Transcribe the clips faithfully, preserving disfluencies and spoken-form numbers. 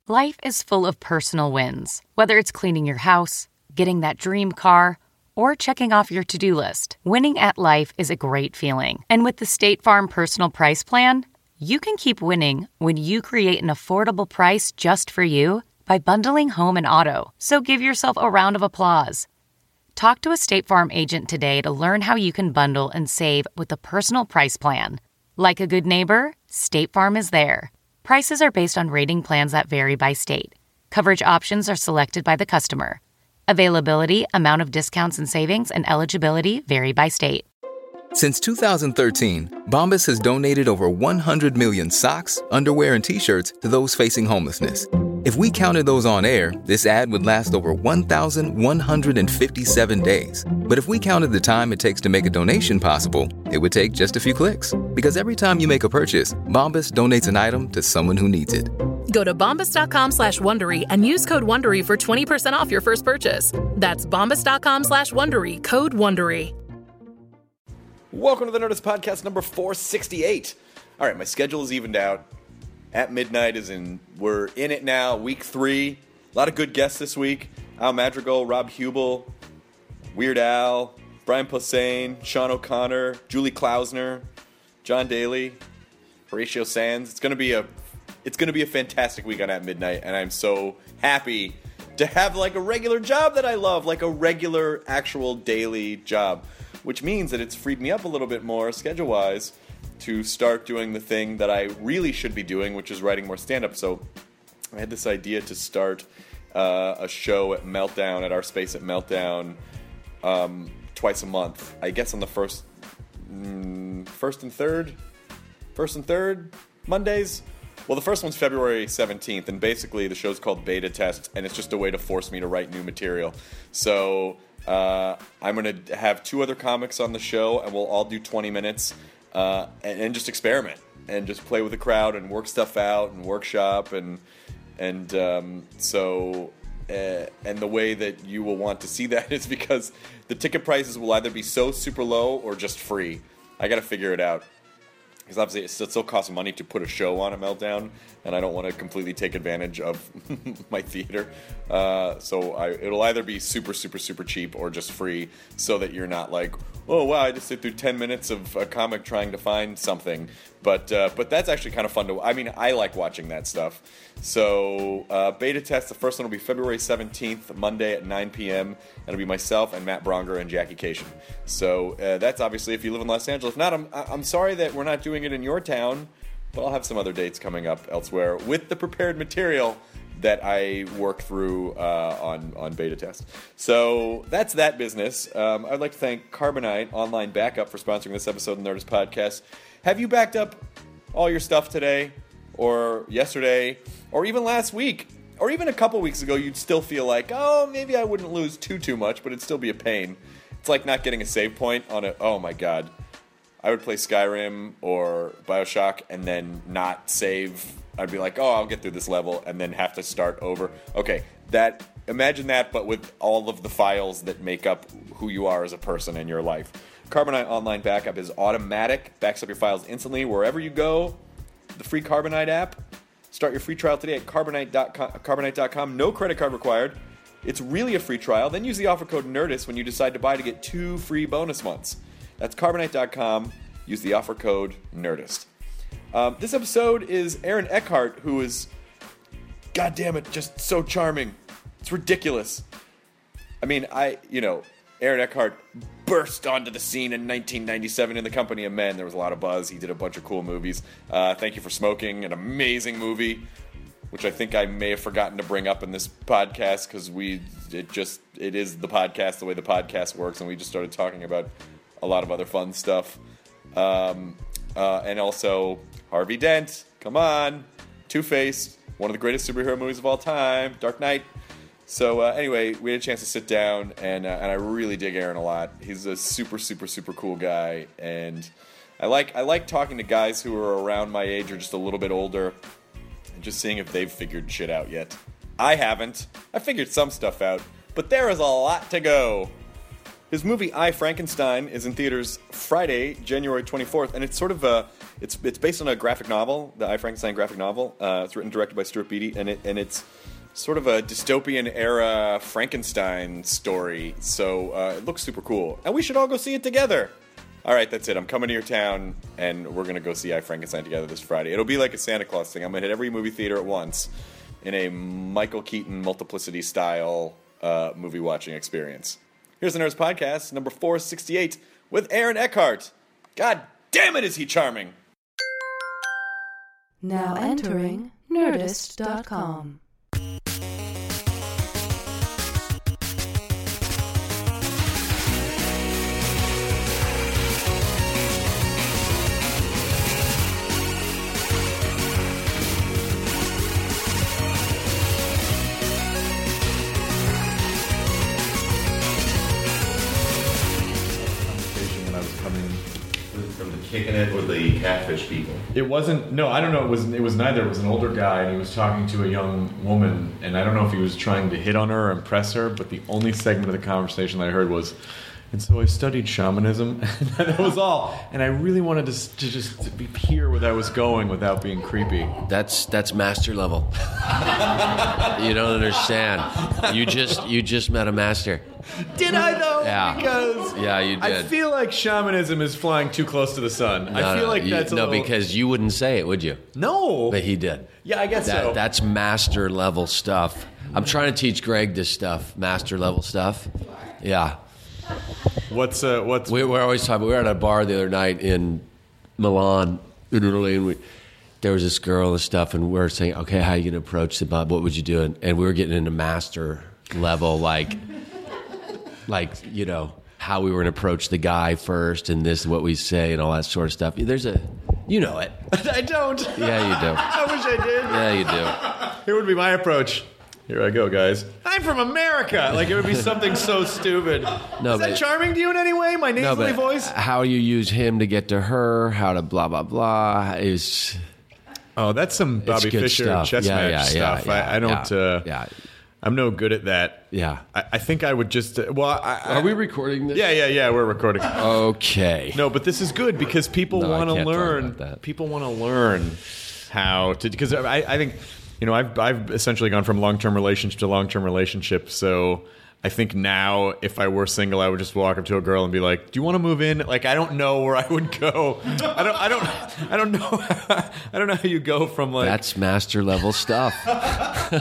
Life is full of personal wins, whether it's cleaning your house, getting that dream car, or checking off your to-do list. Winning at life is a great feeling. And with the State Farm Personal Price Plan, you can keep winning when you create an affordable price just for you by bundling home and auto. So give yourself a round of applause. Talk to a State Farm agent today to learn how you can bundle and save with the Personal Price Plan. Like a good neighbor, State Farm is there. Prices are based on rating plans that vary by state. Coverage options are selected by the customer. Availability, amount of discounts and savings, and eligibility vary by state. Since two thousand thirteen, Bombas has donated over one hundred million socks, underwear, and T-shirts to those facing homelessness. If we counted those on air, this ad would last over one thousand one hundred fifty-seven days. But if we counted the time it takes to make a donation possible, it would take just a few clicks. Because every time you make a purchase, Bombas donates an item to someone who needs it. Go to bombas.com slash Wondery and use code Wondery for twenty percent off your first purchase. That's bombas.com slash Wondery, code Wondery. Welcome to the Nerdist Podcast number four sixty-eight. All right, my schedule is evened out. At Midnight is in, we're in it now, week three. A lot of good guests this week. Al Madrigal, Rob Hubel, Weird Al, Brian Posehn, Sean O'Connor, Julie Klausner, John Daly, Horatio Sands. It's gonna be a, it's gonna be a fantastic week on At Midnight, and I'm so happy to have like a regular job that I love, like a regular, actual daily job, which means that it's freed me up a little bit more schedule-wise to start doing the thing that I really should be doing, which is writing more stand-up. So I had this idea to start uh, a show at Meltdown, at our space at Meltdown, um, twice a month. I guess on the first, mm, first and third, first and third Mondays. Well, the first one's February seventeenth, and basically the show's called Beta Test, and it's just a way to force me to write new material. So uh, I'm going to have two other comics on the show, and we'll all do twenty minutes. Uh, and, and just experiment and just play with the crowd and work stuff out and workshop and and um, so uh, and the way that you will want to see that is because the ticket prices will either be so super low or just free. I got to figure it out because obviously it still costs money to put a show on at Meltdown, and I don't want to completely take advantage of my theater. Uh, so I, it'll either be super, super, super cheap or just free, so that you're not like, oh wow, I just sit through ten minutes of a comic trying to find something. But uh, but that's actually kind of fun to. I mean, I like watching that stuff. So uh, Beta Test, the first one will be February seventeenth, Monday at nine p.m. It'll be myself and Matt Bronger and Jackie Cation. So uh, that's obviously if you live in Los Angeles. If not, I'm I'm sorry that we're not doing it in your town, but I'll have some other dates coming up elsewhere with the prepared material that I work through uh, on, on Beta Test. So that's that business. Um, I'd like to thank Carbonite Online Backup for sponsoring this episode of the Nerdist Podcast. Have you backed up all your stuff today, or yesterday, or even last week, or even a couple weeks ago? You'd still feel like, oh, maybe I wouldn't lose too, too much, but it'd still be a pain. It's like not getting a save point on it. Oh my god. I would play Skyrim or Bioshock and then not save. I'd be like, oh, I'll get through this level, and then have to start over. Okay, that imagine that, but with all of the files that make up who you are as a person in your life. Carbonite Online Backup is automatic, backs up your files instantly wherever you go. The free Carbonite app. Start your free trial today at carbonite dot com. Carbonite dot com. No credit card required. It's really a free trial. Then use the offer code NERDIST when you decide to buy to get two free bonus months. That's carbonite dot com. Use the offer code NERDIST. Um, this episode is Aaron Eckhart, who is, God damn it, just so charming. It's ridiculous. I mean, I, you know, Aaron Eckhart burst onto the scene in nineteen ninety-seven in The Company of Men. There was a lot of buzz. He did a bunch of cool movies. Uh, Thank You for Smoking, an amazing movie, which I think I may have forgotten to bring up in this podcast because we, it just, it is the podcast, the way the podcast works, and we just started talking about a lot of other fun stuff. Um, uh, and also Harvey Dent, come on, Two-Face, one of the greatest superhero movies of all time, Dark Knight. So uh, anyway, we had a chance to sit down, and uh, and I really dig Aaron a lot. He's a super, super, super cool guy, and I like I like talking to guys who are around my age or just a little bit older, and just seeing if they've figured shit out yet. I haven't. I figured some stuff out, but there is a lot to go. His movie I, Frankenstein is in theaters Friday, January twenty-fourth, and it's sort of a it's it's based on a graphic novel, the I, Frankenstein graphic novel. Uh, it's written and directed by Stuart Beattie, and it and it's sort of a dystopian era Frankenstein story. So uh, it looks super cool, and we should all go see it together. All right, that's it. I'm coming to your town, and we're gonna go see I, Frankenstein together this Friday. It'll be like a Santa Claus thing. I'm gonna hit every movie theater at once in a Michael Keaton multiplicity style uh, movie watching experience. Here's the Nerds Podcast, number four sixty-eight, with Aaron Eckhart. God damn it, is he charming! Now entering Nerdist dot com. Kicking it with the catfish people. It wasn't. No, I don't know. It was. It was neither. It was an older guy, and he was talking to a young woman, and I don't know if he was trying to hit on her or impress her. But the only segment of the conversation that I heard was, and so I studied shamanism, and that was all. And I really wanted to, to just be here where I was going without being creepy. That's that's master level. You don't understand. You just you just met a master. Did I though? Yeah. Because yeah, you did. I feel like shamanism is flying too close to the sun. No, I feel no, like you, that's a no little... because you wouldn't say it, would you? No, but he did. Yeah, I guess that, so. That's master level stuff. I'm trying to teach Greg this stuff, master level stuff. Yeah. What's uh, what's we, we're always talking. We were at a bar the other night in Milan, in Italy, and we. There was this girl and stuff, and we were saying, okay, how are you going to approach the Bob? What would you do? And, and we were getting into master level, like, like you know, how we were going to approach the guy first, and this, what we say, and all that sort of stuff. There's a, you know it. I don't. Yeah, you do. I wish I did. Yeah, you do. Here would be my approach. Here I go, guys. I'm from America. Like, it would be something so stupid. No, Is that but, charming to you in any way? My nasally no, but voice? How you use him to get to her, how to blah, blah, blah, is... Oh, that's some Bobby Fischer stuff. chess yeah, match yeah, stuff. Yeah, yeah, I, I don't... Yeah, uh, yeah. I'm no good at that. Yeah. I, I think I would just... Uh, well, I, I, Are we recording this? Yeah, yeah, yeah, we're recording. Okay. No, but this is good because people No, I want to can't talk learn... about that. People want to learn how to... Because I, I think... You know, I've I've essentially gone from long-term relationship to long-term relationship. So I think now, if I were single, I would just walk up to a girl and be like, "Do you want to move in?" Like, I don't know where I would go. I don't. I don't. I don't know. I don't know how you go from like. That's master level stuff. But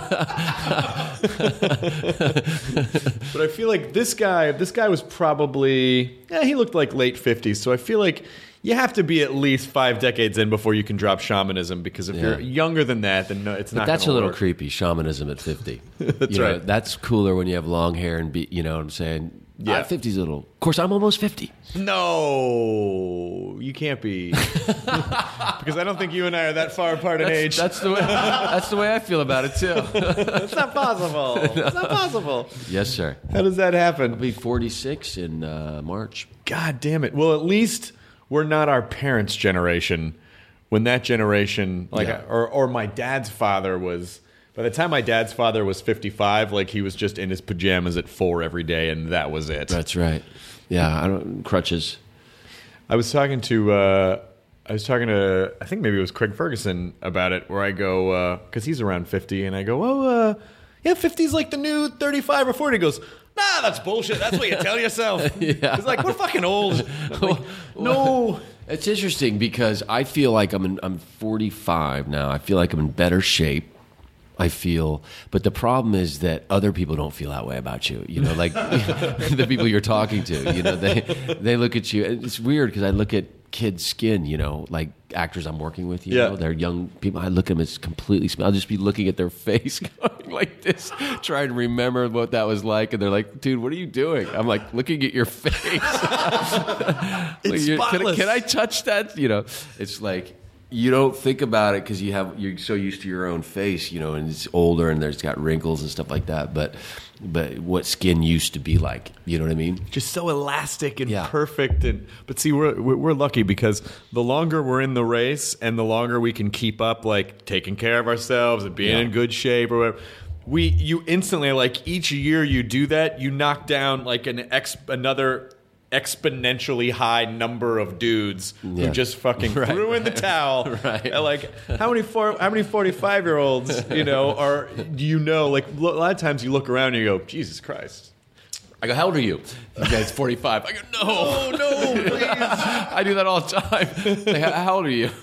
I feel like this guy. This guy was probably. Yeah, he looked like late fifties. So I feel like. You have to be at least five decades in before you can drop shamanism, because if Yeah. you're younger than that, then no, it's But not. that's a gonna little work. creepy, shamanism at fifty. That's you know, right. That's cooler when you have long hair and be, you know what I'm saying? Yeah. Uh, fifty's a little. Of course, I'm almost fifty. No, you can't be, because I don't think you and I are that far apart in age. That's the way. That's the way I feel about it too. It's not possible. It's not possible. Yes, sir. How does that happen? I'll be forty-six in uh, March. God damn it. Well, at least we're not our parents' generation. When that generation, like, Yeah. or or my dad's father was. By the time my dad's father was fifty-five, like, he was just in his pajamas at four every day, and that was it. That's right. Yeah, I don't crutches. I was talking to, uh, I was talking to, I think maybe it was Craig Ferguson about it, where I go, because he's around fifty, and I go, oh, uh, yeah, fifty's like the new thirty-five or forty. He goes, nah, that's bullshit. That's what you tell yourself. Yeah. He's like, we're fucking old. I'm like, no. It's interesting because I feel like I'm in, I'm forty-five now. I feel like I'm in better shape. I feel, but the problem is that other people don't feel that way about you. You know, like the people you're talking to. You know, they they look at you. It's weird because I look at kids' skin. You know, like actors I'm working with. You Yeah. know, they're young people. I look at them as completely. I'll just be looking at their face, going like this, trying to remember what that was like, and they're like, "Dude, what are you doing?" I'm like, looking at your face. It's Like, can, I- spotless. can I touch that? You know, it's like. You don't think about it because you have you're so used to your own face, you know, and it's older and there's got wrinkles and stuff like that. But but what skin used to be like, you know what I mean? Just so elastic and Yeah. perfect. And but see, we're we're we're lucky because the longer we're in the race and the longer we can keep up, like taking care of ourselves and being Yeah. in good shape or whatever, we you instantly like each year you do that, you knock down like an ex another exponentially high number of dudes Yeah. who just fucking Right. threw in the towel. Right. And, like how many four, how many forty-five year olds you know are you know like a lot of times you look around and you go, Jesus Christ. I go, how old are you? You guys forty-five. I go, no, Oh no, please. I do that all the time. Like, how, how old are you?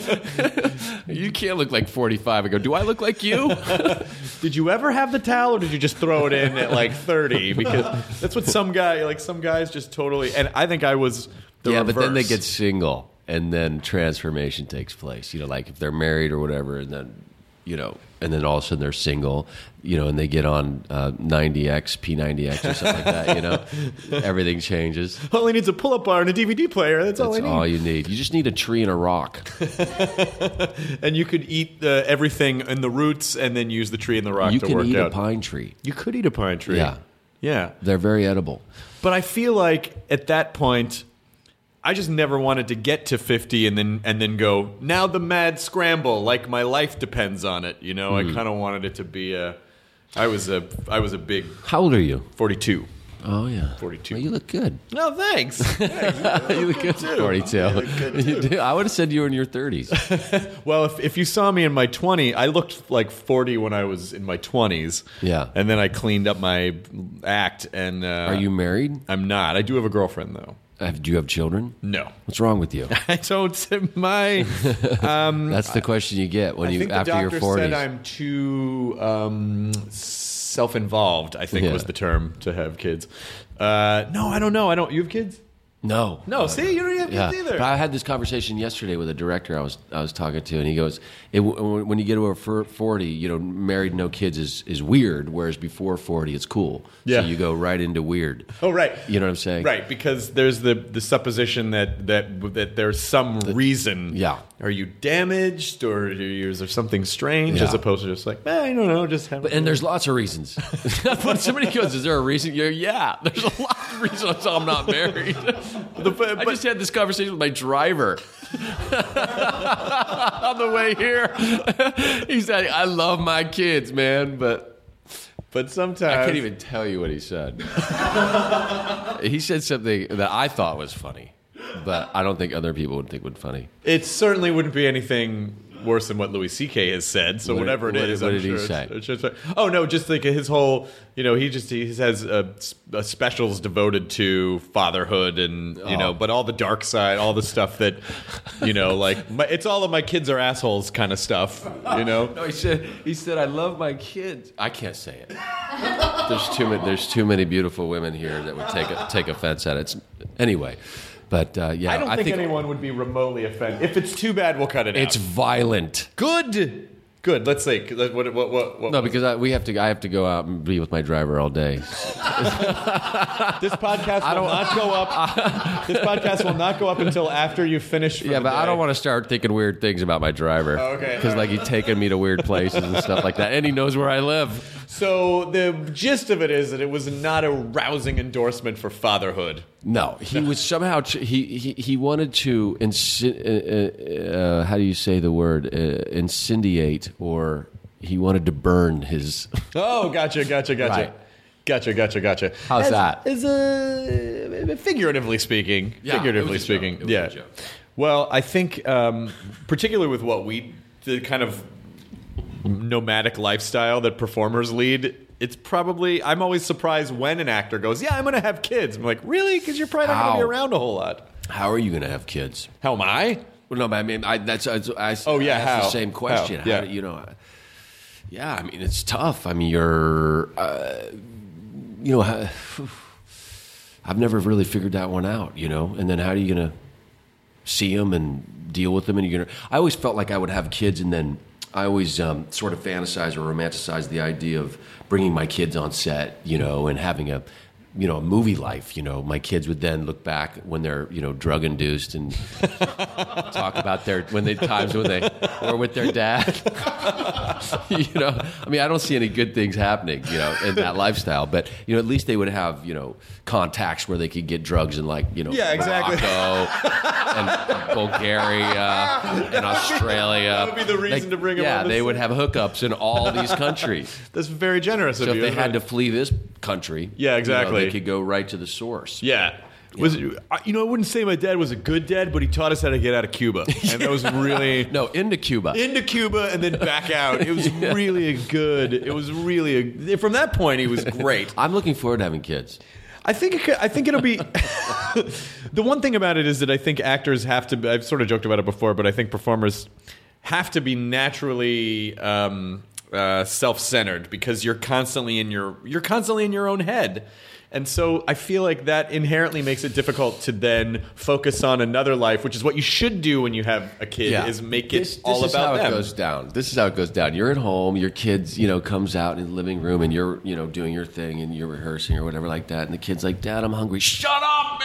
You can't look like forty-five. I go, do I look like you? Did you ever have the towel, or did you just throw it in at like thirty? Because that's what some guy, like some guys, just totally. And I think I was the yeah, reverse. but then they get single, and then transformation takes place. You know, like if they're married or whatever, and then you know, and then all of a sudden they're single, you know, and they get on uh, ninety X, P ninety X or something like that. You know, everything changes. All he needs is a pull-up bar and a D V D player. That's, all I That's need. all you need. You just need a tree and a rock. And you could eat uh, everything in the roots, and then use the tree and the rock You to can work eat out. a pine tree. You could eat a pine tree. Yeah. Yeah. They're very edible. But I feel like at that point, I just never wanted to get to fifty and then and then go, now the mad scramble, like my life depends on it. You know, Mm. I kind of wanted it to be a. I was a I was a big How old are you? forty-two. Oh yeah, forty-two. Well, you look good. No, thanks. Thanks. You look good. forty-two. You do. I would have said you were in your thirties. Well, if if you saw me in my twenties, I looked like forty when I was in my twenties. Yeah. And then I cleaned up my act. And uh, Are you married? I'm not. I do have a girlfriend though. Uh, do you have children? No. What's wrong with you? I don't. My. That's the question you get when I you think after the your doctor forties. said I'm too um, self-involved. I think Yeah. was the term to have kids. Uh, no, I don't know. I don't. You have kids? No, No. See, you don't have Yeah, kids either. but I had this conversation yesterday with a director I was I was talking to, and he goes, it, "When you get over forty, you know, married, no kids is is weird, whereas before forty, it's cool. Yeah. So you go right into weird. Oh, right. You know what I'm saying? Right, because there's the the supposition that that that there's some reason. yeah. Are you damaged, or is there something strange, Yeah. as opposed to just like, eh, I don't know, just have. But, and there's lots of reasons. When somebody goes, "Is there a reason?" You're, yeah, there's a lot of reasons I'm not married. The- but- I just had this conversation with my driver on the way here. He said, "I love my kids, man, but but sometimes I can't even tell you what he said." He said something that I thought was funny, but I don't think other people would think would funny. It certainly wouldn't be anything worse than what Louis C K has said. So What- whatever it what- is, what I'm did he sure say? it's- it's just- oh no, just like his whole, you know, he just he has uh, uh, specials devoted to fatherhood and you know, Oh. but all the dark side, all the stuff that, you know, like my, it's all of my kids are assholes kind of stuff. You know, No, he said, "He said I love my kids." I can't say it. There's too many. There's too many beautiful women here that would take take offense at it. It's, anyway, but uh, yeah, I don't think, anyone would be remotely offended. If it's too bad, we'll cut it It's out. violent. Good, good. Let's see. What what what what? what No, because I, we have to. I have to go out and be with my driver all day. This podcast will not go up. This podcast will not go up until after you finish. For Yeah, the but I day. don't want to start thinking weird things about my driver. Oh, okay. Because like he's taking me to weird places and stuff like that, and he knows where I live. So the gist of it is that it was not a rousing endorsement for fatherhood. No, he was somehow tr- he he he wanted to inci- uh, uh, uh, how do you say the word uh, incendiate, or he wanted to burn his. Oh, gotcha, gotcha, gotcha. Right. Gotcha, gotcha, gotcha. How's as, that? As a figuratively speaking, Yeah, figuratively it was a speaking, joke. It was yeah. a joke. Well, I think um, particularly with what we the kind of nomadic lifestyle that performers lead, it's probably I'm always surprised when an actor goes, "Yeah, I'm going to have kids." I'm like, "Really? Because you're probably not going to be How? around a whole lot." How are you going to have kids? How am I? Well, no, but I mean, I, that's I, I, Oh, yeah, I asked how? the same question. How? Yeah. do you know? Yeah, I mean, it's tough. I mean, you're, uh, you know, ha- I've never really figured that one out. You know, and then how are you going to see them and deal with them? And you're gonna. I always felt like I would have kids, and then I always um, sort of fantasize or romanticize the idea of bringing my kids on set, you know, and having a you know, a movie life. You know, my kids would then look back when they're, you know, drug induced and talk about their when they times when they were with their dad. You know, I mean, I don't see any good things happening, you know, in that lifestyle. But you know, at least they would have, you know, contacts where they could get drugs in, like, you know, Yeah, exactly. Morocco and Bulgaria and Australia. That would be the reason Like, to bring them Yeah, on they this would have hookups in all these countries. That's very generous of So you. if they isn't had it? to flee this country, Yeah, exactly. you know, they could go right to the source. Yeah. Was it, I- you know, I wouldn't say my dad was a good dad, but he taught us how to get out of Cuba, and that was really No, into Cuba. into Cuba and then back out. It was really a good. It was really a, from that point he was great. I'm looking forward to having kids. I think it could, I think it'll be the one thing about it is that I think actors have to. I've sort of joked about it before, but I think performers have to be naturally um, uh, self-centered because you're constantly in your you're constantly in your own head. And so I feel like that inherently makes it difficult to then focus on another life, which is what you should do when you have a kid, is make it this, this all is about how them. it goes down. This is how it goes down. You're at home, your kids, you know, comes out in the living room, and you're, you know, doing your thing, and you're rehearsing or whatever like that, and the kid's like, "Dad, I'm hungry." Shut up,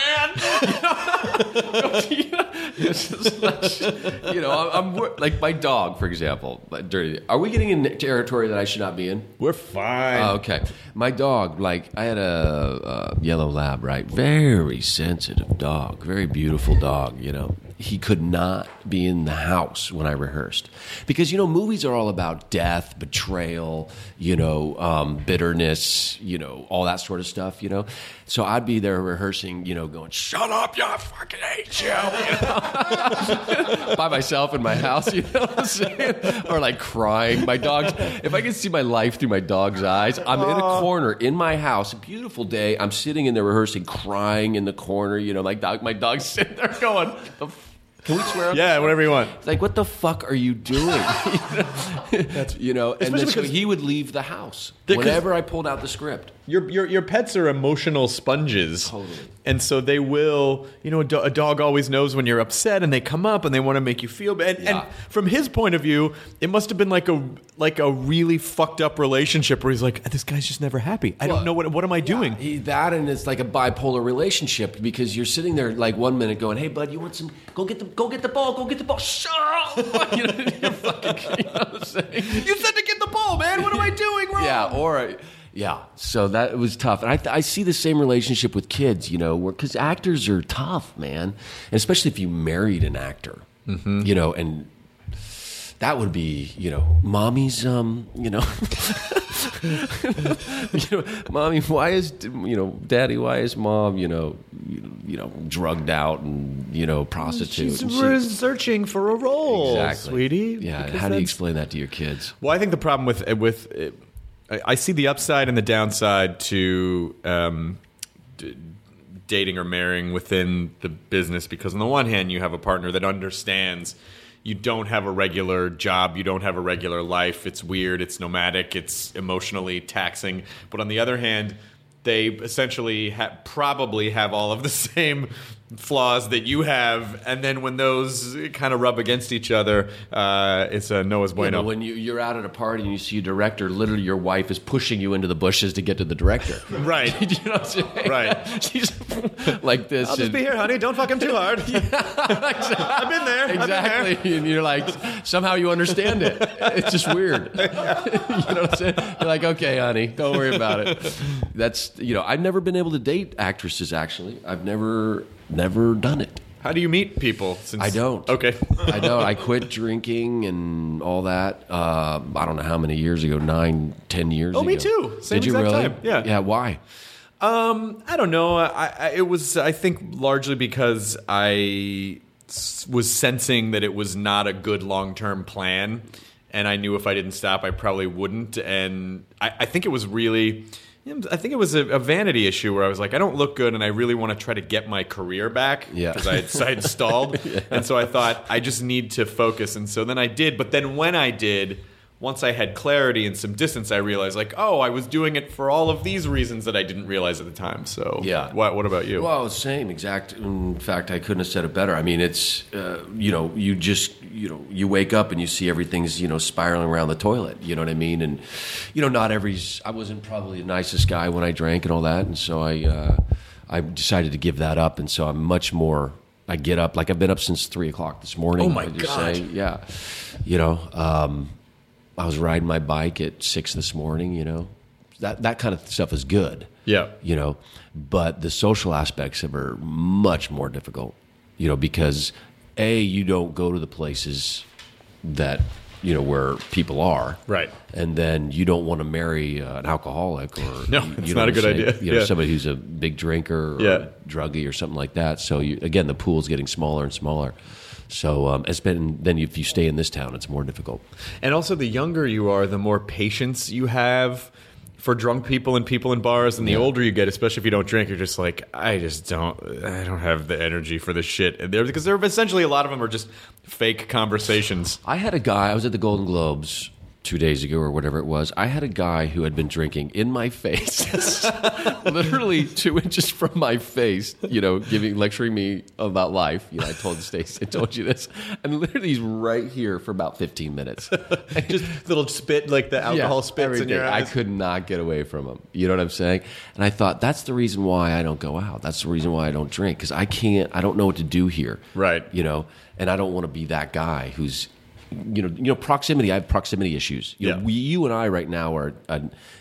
man. It's just like, you know, I'm, I'm like my dog, for example. like, Dirty. Are we getting in territory that I should not be in? We're fine. Oh, okay. My dog, like, I had a, a yellow lab, right? Very sensitive dog, very beautiful dog, you know. He could not be in the house when I rehearsed. Because, you know, movies are all about death, betrayal, you know, um, bitterness, you know, all that sort of stuff, you know. So I'd be there rehearsing, you know, going, "Shut up, you, I fucking hate you," you know? By myself in my house, you know what I'm saying? Or like crying. My dog's, if I can see my life through my dog's eyes, I'm in a corner in my house, a beautiful day, I'm sitting in there rehearsing, crying in the corner, you know, my dog, my dog's sitting there going, "The f- can we swear?" Yeah, whatever you want. It's like, what the fuck are you doing? You know, and then so because- he would leave the house Because- whenever I pulled out the script. Your, your your pets are emotional sponges, Totally. and so they will. You know, a, do- a dog always knows when you're upset, and they come up and they want to make you feel bad. And, Yeah. and from his point of view, it must have been like a like a really fucked up relationship where he's like, "This guy's just never happy. I Well, don't know what what am I doing." He, that and it's like a bipolar relationship because you're sitting there like one minute going, "Hey bud, you want some? Go get the go get the ball. Go get the ball. Shut up!" You know, you're fucking, you know what I'm saying? You said to get the ball, man. What am I doing wrong? Yeah, or yeah. So that was tough, and I I see the same relationship with kids. You know, because actors are tough, man, and especially if you married an actor. Mm-hmm. You know, and that would be, you know, mommy's, um, you know. You know, mommy, why is, you know, daddy, why is mom, you know, you, you know, drugged out and, you know, prostitute? She's And she- researching for a role, exactly, sweetie. Yeah, because how do you that's- explain that to your kids? Well, I think the problem with with I I see the upside and the downside to um, d- dating or marrying within the business because on the one hand you have a partner that understands you don't have a regular job, you don't have a regular life, it's weird, it's nomadic, it's emotionally taxing, but on the other hand they essentially ha- probably have all of the same flaws that you have, and then when those kind of rub against each other, uh, it's a Noah's You bueno. know, when you, you're out at a party and you see a director, literally your wife is pushing you into the bushes to get to the director. Right. You know what I'm saying? Right. She's like this. I'll just and- be here, honey. Don't fuck him too hard. I've been there. I've been there. Exactly. And you're like, somehow you understand it. It's just weird. You know what I'm saying? You're like, okay, honey, don't worry about it. That's, you know, I've never been able to date actresses, actually. I've never, never done it. How do you meet people? Since I don't. Okay. I don't. I quit drinking and all that. Uh, I don't know how many years ago, nine, ten years Oh, ago. me too. Same Did you exact really? time. Yeah. Yeah. Why? Um, I don't know. I, I it was I think largely because I s- was sensing that it was not a good long term plan, and I knew if I didn't stop, I probably wouldn't. And I, I think it was really. I think it was a, a vanity issue where I was like, I don't look good, and I really want to try to get my career back Yeah. because I had, I had stalled, Yeah. and so I thought I just need to focus, and so then I did. But then when I did, once I had clarity and some distance, I realized, like, oh, I was doing it for all of these reasons that I didn't realize at the time. So, yeah. What, what about you? Well, same exact. In fact, I couldn't have said it better. I mean, it's uh, you know, you just you know, you wake up and you see everything's you know spiraling around the toilet. You know what I mean? And you know, not every. I wasn't probably the nicest guy when I drank and all that, and so I uh, I decided to give that up, and so I'm much more. I get up like I've been up since three o'clock this morning. Oh my I just God! Say, yeah, you know. Um, I was riding my bike at six this morning, you know. That that kind of stuff is good. Yeah. You know, but the social aspects of it are much more difficult, you know, because A, you don't go to the places that, you know, where people are. Right. And then you don't want to marry uh, an alcoholic or No, you it's know not a what good I'm saying? idea. You know, Yeah. somebody who's a big drinker or Yeah. druggie or something like that. So you, again, the pool's getting smaller and smaller. So um, it's been then if you stay in this town, it's more difficult. And also, the younger you are, the more patience you have for drunk people and people in bars. And the Yeah. older you get, especially if you don't drink, you're just like, I just don't, I don't have the energy for this shit. And they're, because they're essentially a lot of them are just fake conversations. I had a guy. I was at the Golden Globes two days ago or whatever it was. I had a guy who had been drinking in my face, literally two inches from my face. You know, giving lecturing me about life. You know, I told Stacey, I told you this, and literally he's right here for about fifteen minutes. Just little spit, like the alcohol Yeah, spits in everything. your eyes. I could not get away from him. You know what I'm saying? And I thought that's the reason why I don't go out. That's the reason why I don't drink because I can't. I don't know what to do here. Right. You know, and I don't want to be that guy who's, you know, you know, proximity. I have proximity issues. You know, Yeah. we, you and I right now are, a,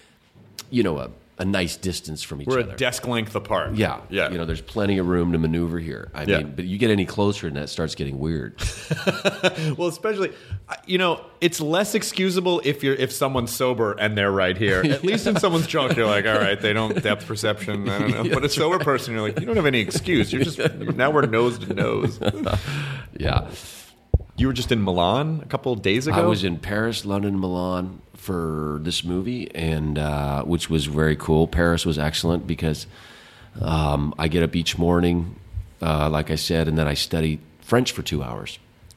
you know, a, a nice distance from each We're other. a desk length apart. Yeah, Yeah. You know, there's plenty of room to maneuver here. I Yeah. mean, but you get any closer, and that starts getting weird. Well, especially, you know, it's less excusable if you're if someone's sober and they're right here. At least if someone's drunk, you're like, all right, they don't depth perception. I don't know. Yeah, But a sober person, you're like, you don't have any excuse. You're just now we're nose to nose. Yeah. You were just in Milan a couple of days ago. I was in Paris, London, Milan for this movie, and uh, which was very cool. Paris was excellent because um, I get up each morning, uh, like I said, and then I study French for two hours.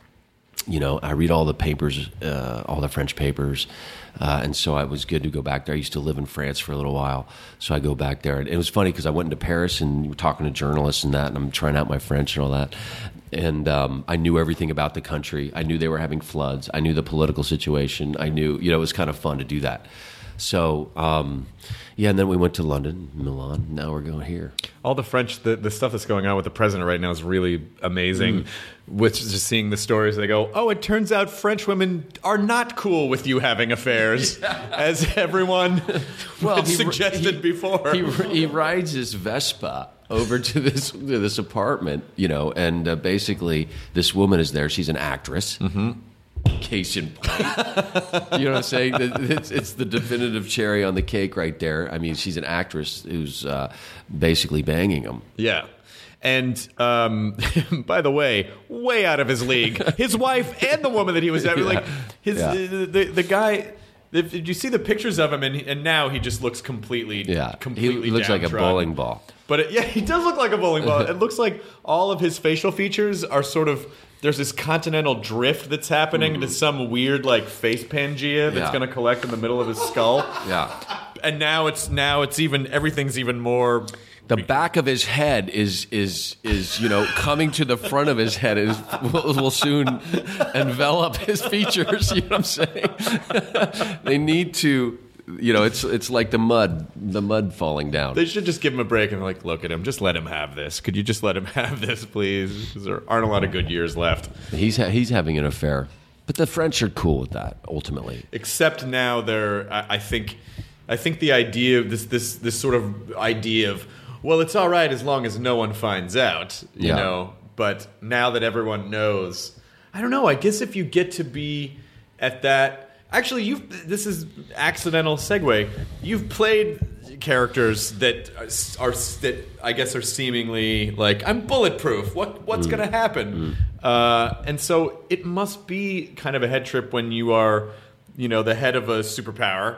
You know, I read all the papers, uh, all the French papers, uh, and so it was good to go back there. I used to live in France for a little while, so I go back there. And it was funny because I went into Paris and we were talking to journalists and that, and I'm trying out my French and all that. And um, I knew everything about the country. I knew they were having floods. I knew the political situation. I knew, you know, it was kind of fun to do that. So, um, yeah, and then we went to London, Milan. Now we're going here. All the French, the, the stuff that's going on with the president right now is really amazing. Mm. With just seeing the stories, they go, oh, it turns out French women are not cool with you having affairs, yeah. as everyone well, had he, suggested he, before. He, he rides his Vespa over to this to this apartment, you know, and uh, basically this woman is there. She's an actress. Mm-hmm. Case in point. You know what I'm saying? It's, it's the definitive cherry on the cake right there. I mean, she's an actress who's uh, basically banging him. Yeah. And um, by the way, way out of his league. His wife and the woman that he was having, Yeah. like his Yeah. uh, the the guy. Did you see the pictures of him? And, and now he just looks completely, Yeah, completely he looks like a downtrodden. bowling ball. But it, yeah, he does look like a bowling ball. It looks like all of his facial features are sort of. There's this continental drift that's happening Mm-hmm. to some weird like face Pangea that's Yeah. going to collect in the middle of his skull. Yeah. And now it's now it's even everything's even more. The back of his head is is is you know coming to the front of his head is will, will soon envelop his features. You know what I'm saying? They need to, you know, it's it's like the mud, the mud falling down. They should just give him a break and like look at him. Just let him have this. Could you just let him have this, please? Because there aren't a lot of good years left. He's ha- he's having an affair, but the French are cool with that ultimately. Except now they're. I, I think. I think the idea of this this this sort of idea of. Well, it's all right as long as no one finds out, you Yeah. know. But now that everyone knows, I don't know. I guess if you get to be at that, actually, you've. This is accidental segue. You've played characters that are, are that I guess are seemingly like I'm bulletproof. What what's Mm. going to happen? Mm. Uh, and so it must be kind of a head trip when you are, you know, the head of a superpower.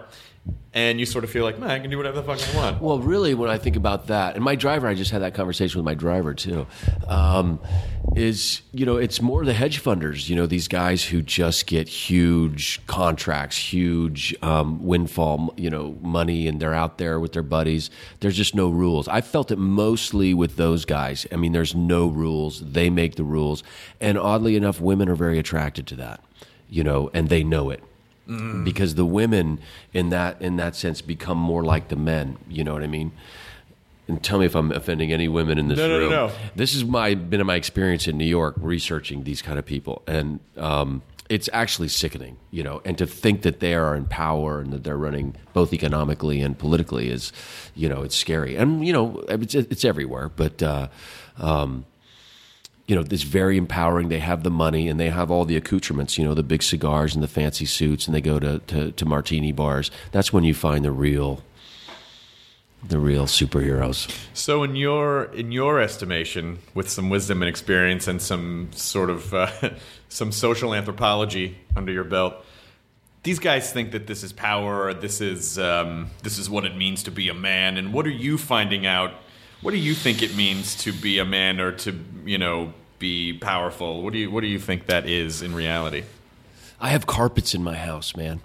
and you sort of feel like, man, I can do whatever the fuck I want. Well, really, when I think about that, and my driver, I just had that conversation with my driver too, um, is, you know, it's more the hedge funders, you know, these guys who just get huge contracts, huge um, windfall, you know, money, and they're out there with their buddies. There's just no rules. I felt it mostly with those guys. I mean, there's no rules. They make the rules. And oddly enough, women are very attracted to that, you know, and they know it. Mm. Because the women in that in that sense become more like the men. You know what I mean? And tell me if I'm offending any women in this no, room. No, no, no. This has my been my experience in New York researching these kind of people, and um, it's actually sickening. You know, and to think that they are in power and that they're running both economically and politically is, you know, it's scary. And you know, it's it's everywhere, but. Uh, um, You know, it's very empowering. They have the money and they have all the accoutrements, you know, the big cigars and the fancy suits, and they go to, to, to martini bars. That's when you find the real the real superheroes. So in your in your estimation, with some wisdom and experience and some sort of uh, some social anthropology under your belt, these guys think that this is power, or this is um, this is what it means to be a man. And what are you finding out? What do you think it means to be a man, or to, you know, be powerful? What do you What do you think that is in reality? I have carpets in my house, man.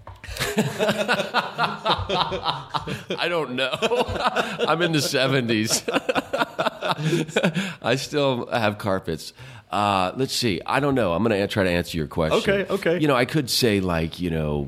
I don't know. I'm in the seventies. I still have carpets. Uh, let's see. I don't know. I'm going to try to answer your question. Okay. Okay. You know, I could say like, you know.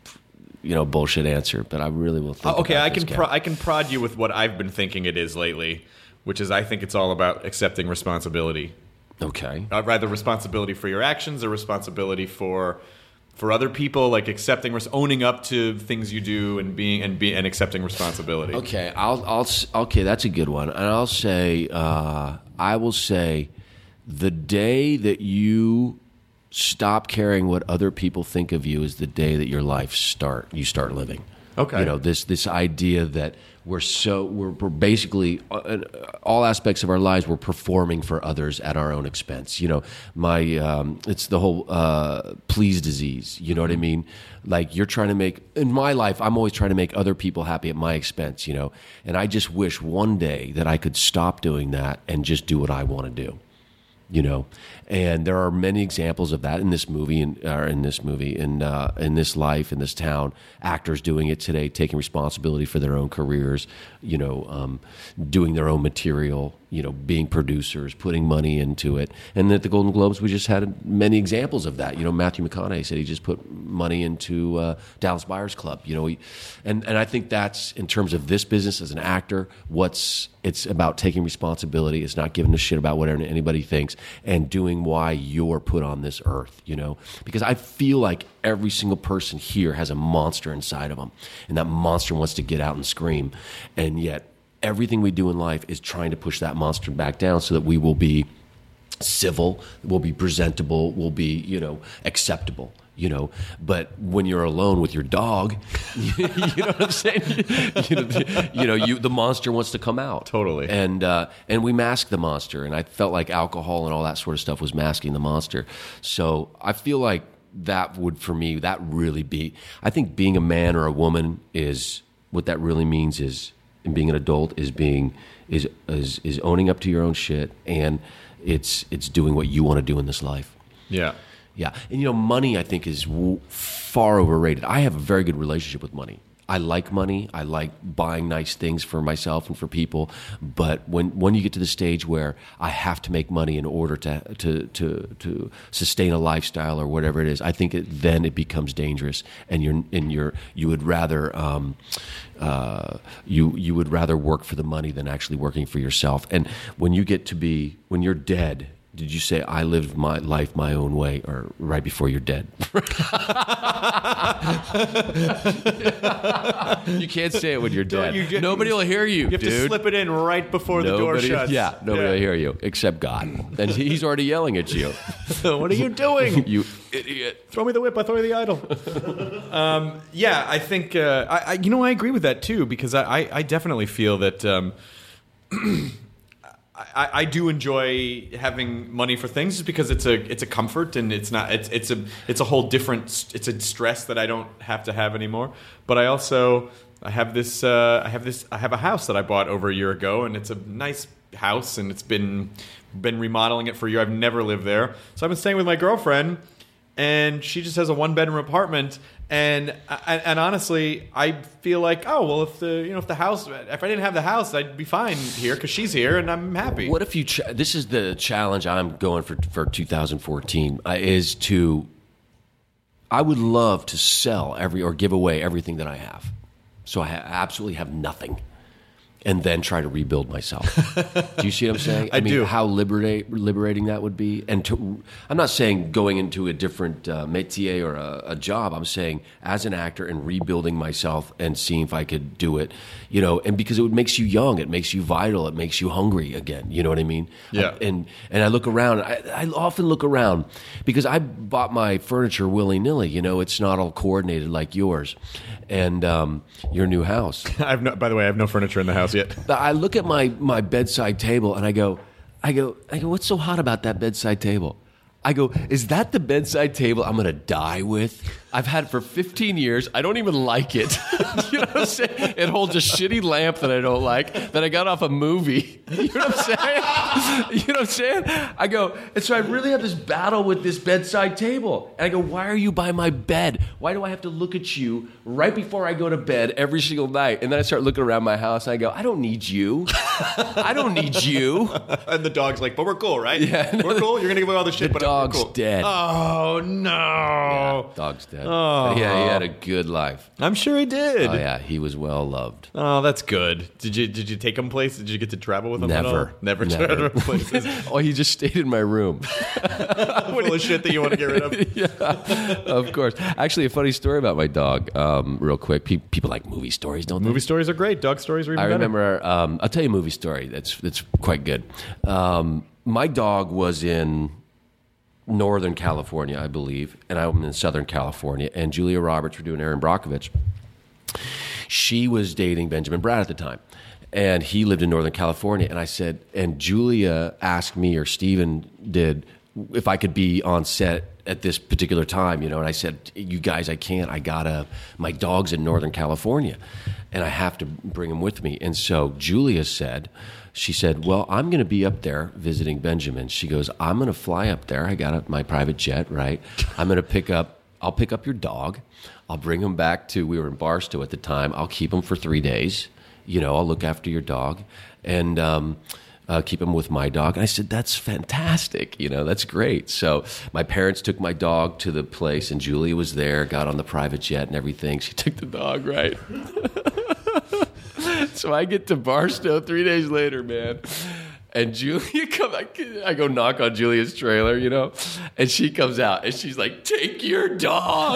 You know, bullshit answer, but I really will think. Oh, okay, about I can this pro- I can prod you with what I've been thinking it is lately, which is I think it's all about accepting responsibility. Okay. Uh, rather responsibility for your actions, or responsibility for for other people, like accepting, owning up to things you do, and being and be and accepting responsibility. Okay, I'll I'll okay, that's a good one, and I'll say uh, I will say the day that you stop caring what other people think of you is the day that your life start you start living. Okay. You know, this this idea that we're so we're, we're basically uh, all aspects of our lives we're performing for others at our own expense. You know, my um, it's the whole uh, please disease. You know what I mean? Like you're trying to make in my life, I'm always trying to make other people happy at my expense. You know, and I just wish one day that I could stop doing that and just do what I want to do. You know, and there are many examples of that in this movie, in, or in this movie, in uh, in this life, in this town. Actors doing it today, taking responsibility for their own careers. You know, um, doing their own material. You know, being producers, putting money into it. And at the Golden Globes, we just had many examples of that. You know, Matthew McConaughey said he just put money into uh, Dallas Buyers Club. You know, he, and and I think that's in terms of this business as an actor. What's it's about taking responsibility. It's not giving a shit about what anybody thinks, and doing why you're put on this earth. You know, because I feel like every single person here has a monster inside of them, and that monster wants to get out and scream, and yet everything we do in life is trying to push that monster back down so that we will be civil, we'll be presentable, we'll be, you know, acceptable, you know. But when you're alone with your dog, you, you know what I'm saying? You know, you know, you the monster wants to come out. Totally. And uh, and we mask the monster, and I felt like alcohol and all that sort of stuff was masking the monster. So I feel like that would, for me, that really be, I think being a man or a woman is, what that really means is, and being an adult is being is is is owning up to your own shit, and it's it's doing what you want to do in this life. Yeah, yeah. And you know, money I think is w- far overrated. I have a very good relationship with money. I like money. I like buying nice things for myself and for people. But when when you get to the stage where I have to make money in order to to to, to sustain a lifestyle or whatever it is, I think it, then it becomes dangerous. And you're and you're you would rather um, uh, you you would rather work for the money than actually working for yourself. And when you get to be when you're dead. Did you say I lived my life my own way, or right before you're dead? You can't say it when you're dead. You get, nobody will hear you, You have dude. to slip it in right before nobody, the door shuts. Yeah, nobody yeah. will hear you except God, and he's already yelling at you. What are you doing? You idiot! Throw me the whip. I throw you the idol. um, yeah, I think uh, I, I. You know, I agree with that too, because I, I, I definitely feel that. Um, I, I do enjoy having money for things just because it's a it's a comfort and it's not it's it's a it's a whole different it's a stress that I don't have to have anymore. But I also I have this uh, I have this I have a house that I bought over a year ago, and it's a nice house, and it's been been remodeling it for a year. I've never lived there, so I've been staying with my girlfriend, and she just has a one bedroom apartment. And, and and honestly, I feel like, oh well, if the you know if the house if I didn't have the house, I'd be fine here because she's here and I'm happy. What if you? Ch- this is the challenge I'm going for for two thousand fourteen uh, is to. I would love to sell every or give away everything that I have, so I ha- absolutely have nothing, and then try to rebuild myself. Do you see what I'm saying? I, I mean, do. How liberate, liberating that would be. And to, I'm not saying going into a different uh, métier or a, a job. I'm saying as an actor and rebuilding myself and seeing if I could do it. You know, and because it makes you young, it makes you vital, it makes you hungry again. You know what I mean? Yeah. I, and and I look around. I, I often look around because I bought my furniture willy nilly. You know, it's not all coordinated like yours, and um, your new house. I've no, by the way, I have no furniture in the house yet. But I look at my, my bedside table and I go, I go, I go, what's so hot about that bedside table? I go, is that the bedside table I'm going to die with? I've had it for fifteen years. I don't even like it. You know what I'm saying? It holds a shitty lamp that I don't like that I got off a movie. You know what I'm saying? You know what I'm saying? I go, and so I really have this battle with this bedside table. And I go, why are you by my bed? Why do I have to look at you right before I go to bed every single night? And then I start looking around my house and I go, I don't need you. I don't need you. And the dog's like, but we're cool, right? Yeah. We're cool? You're going to give away all the shit, The but dog's we're cool. dead. Oh, no. Yeah, dog's dead. Oh. Yeah, he had a good life. I'm sure he did. Oh yeah, he was well loved. Oh, that's good. Did you did you take him places? Did you get to travel with him at all? Never, Never, never. traveled places. Oh, he just stayed in my room. Full of shit that you want to get rid of. Yeah, of course. Actually, a funny story about my dog, um, real quick. Pe- people like movie stories, don't they? Movie stories are great. Dog stories are even I better. remember. Um, I'll tell you a movie story that's that's quite good. Um, my dog was in Northern California, I believe, and I'm in Southern California. And Julia Roberts were doing Erin Brockovich. She was dating Benjamin Bratt at the time, and he lived in Northern California. And I said, and Julia asked me, or Steven did, if I could be on set at this particular time, you know. And I said, you guys, I can't. I gotta. My dog's in Northern California, and I have to bring him with me. And so Julia said. She said, well, I'm going to be up there visiting Benjamin. She goes, I'm going to fly up there. I got a, my private jet, right? I'm going to pick up, I'll pick up your dog. I'll bring him back to, we were in Barstow at the time. I'll keep him for three days. You know, I'll look after your dog and um, uh, keep him with my dog. And I said, that's fantastic. You know, that's great. So my parents took my dog to the place and Julia was there, got on the private jet and everything. She took the dog, right? So I get to Barstow three days later, man. And Julia come, I go knock on Julia's trailer, you know, and she comes out and she's like, take your dog.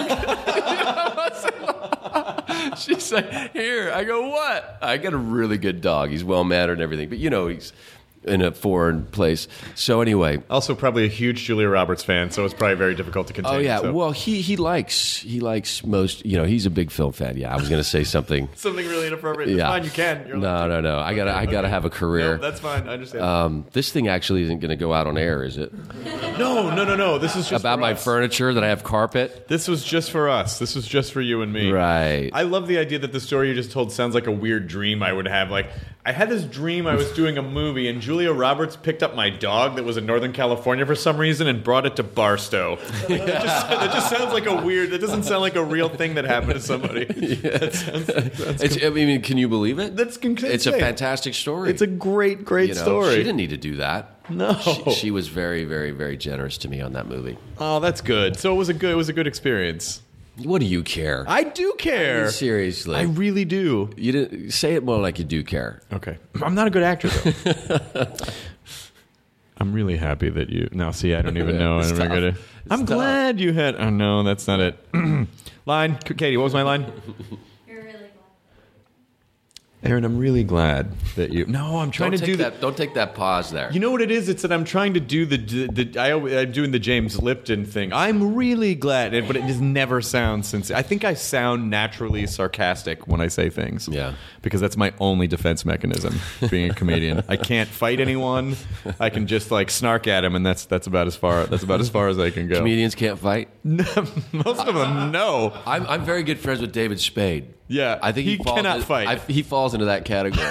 She's like, here. I go, what? I got a really good dog. He's well-mannered and everything. But, you know, he's in a foreign place. So anyway. Also probably a huge Julia Roberts fan, so it's probably very difficult to contain. Oh, yeah. So. Well, he, he likes he likes most, you know, he's a big film fan. Yeah, I was going to say something. Something really inappropriate. It's Yeah. fine, you can. You're No, allowed to. no, no. I gotta, Okay, I gotta okay. have a career. No, that's fine. I understand. Um, this thing actually isn't going to go out on air, is it? no, no, no, no. This is just About for my us. furniture that I have carpet. This was just for us. This was just for you and me. Right. I love the idea that the story you just told sounds like a weird dream I would have. Like, I had this dream I was doing a movie, and Julia Roberts picked up my dog that was in Northern California for some reason and brought it to Barstow. That, just, that just sounds like a weird... That doesn't sound like a real thing that happened to somebody. That sounds, that's, It's, I mean, can you believe it? That's insane. It's a fantastic story. It's a great, great you know, story. She didn't need to do that. No. She, she was very, very, very generous to me on that movie. Oh, that's good. So it was a good. It was a good experience. What do you care? I do care. I mean, seriously. I really do. You didn't say it more like you do care. Okay. I'm not a good actor, though. I'm really happy that you... Now, see, I don't even know. It's I'm tough. gonna, It's I'm tough. glad you had... Oh, no, that's not it. Line. Katie, what was my line? You're really glad. Aaron, I'm really glad that you. No, I'm trying don't to take do that. the, Don't take that pause there. You know what it is? It's that I'm trying to do the. the, the I, I'm doing the James Lipton thing. I'm really glad, but it just never sounds sincere. I think I sound naturally sarcastic when I say things. Yeah. Because that's my only defense mechanism. Being a comedian, I can't fight anyone. I can just like snark at him, and that's that's about as far. That's about as far as I can go. Comedians can't fight. Most of them, no. I'm I'm very good friends with David Spade. Yeah, I think he, he falls cannot in- fight. I, he falls into that category.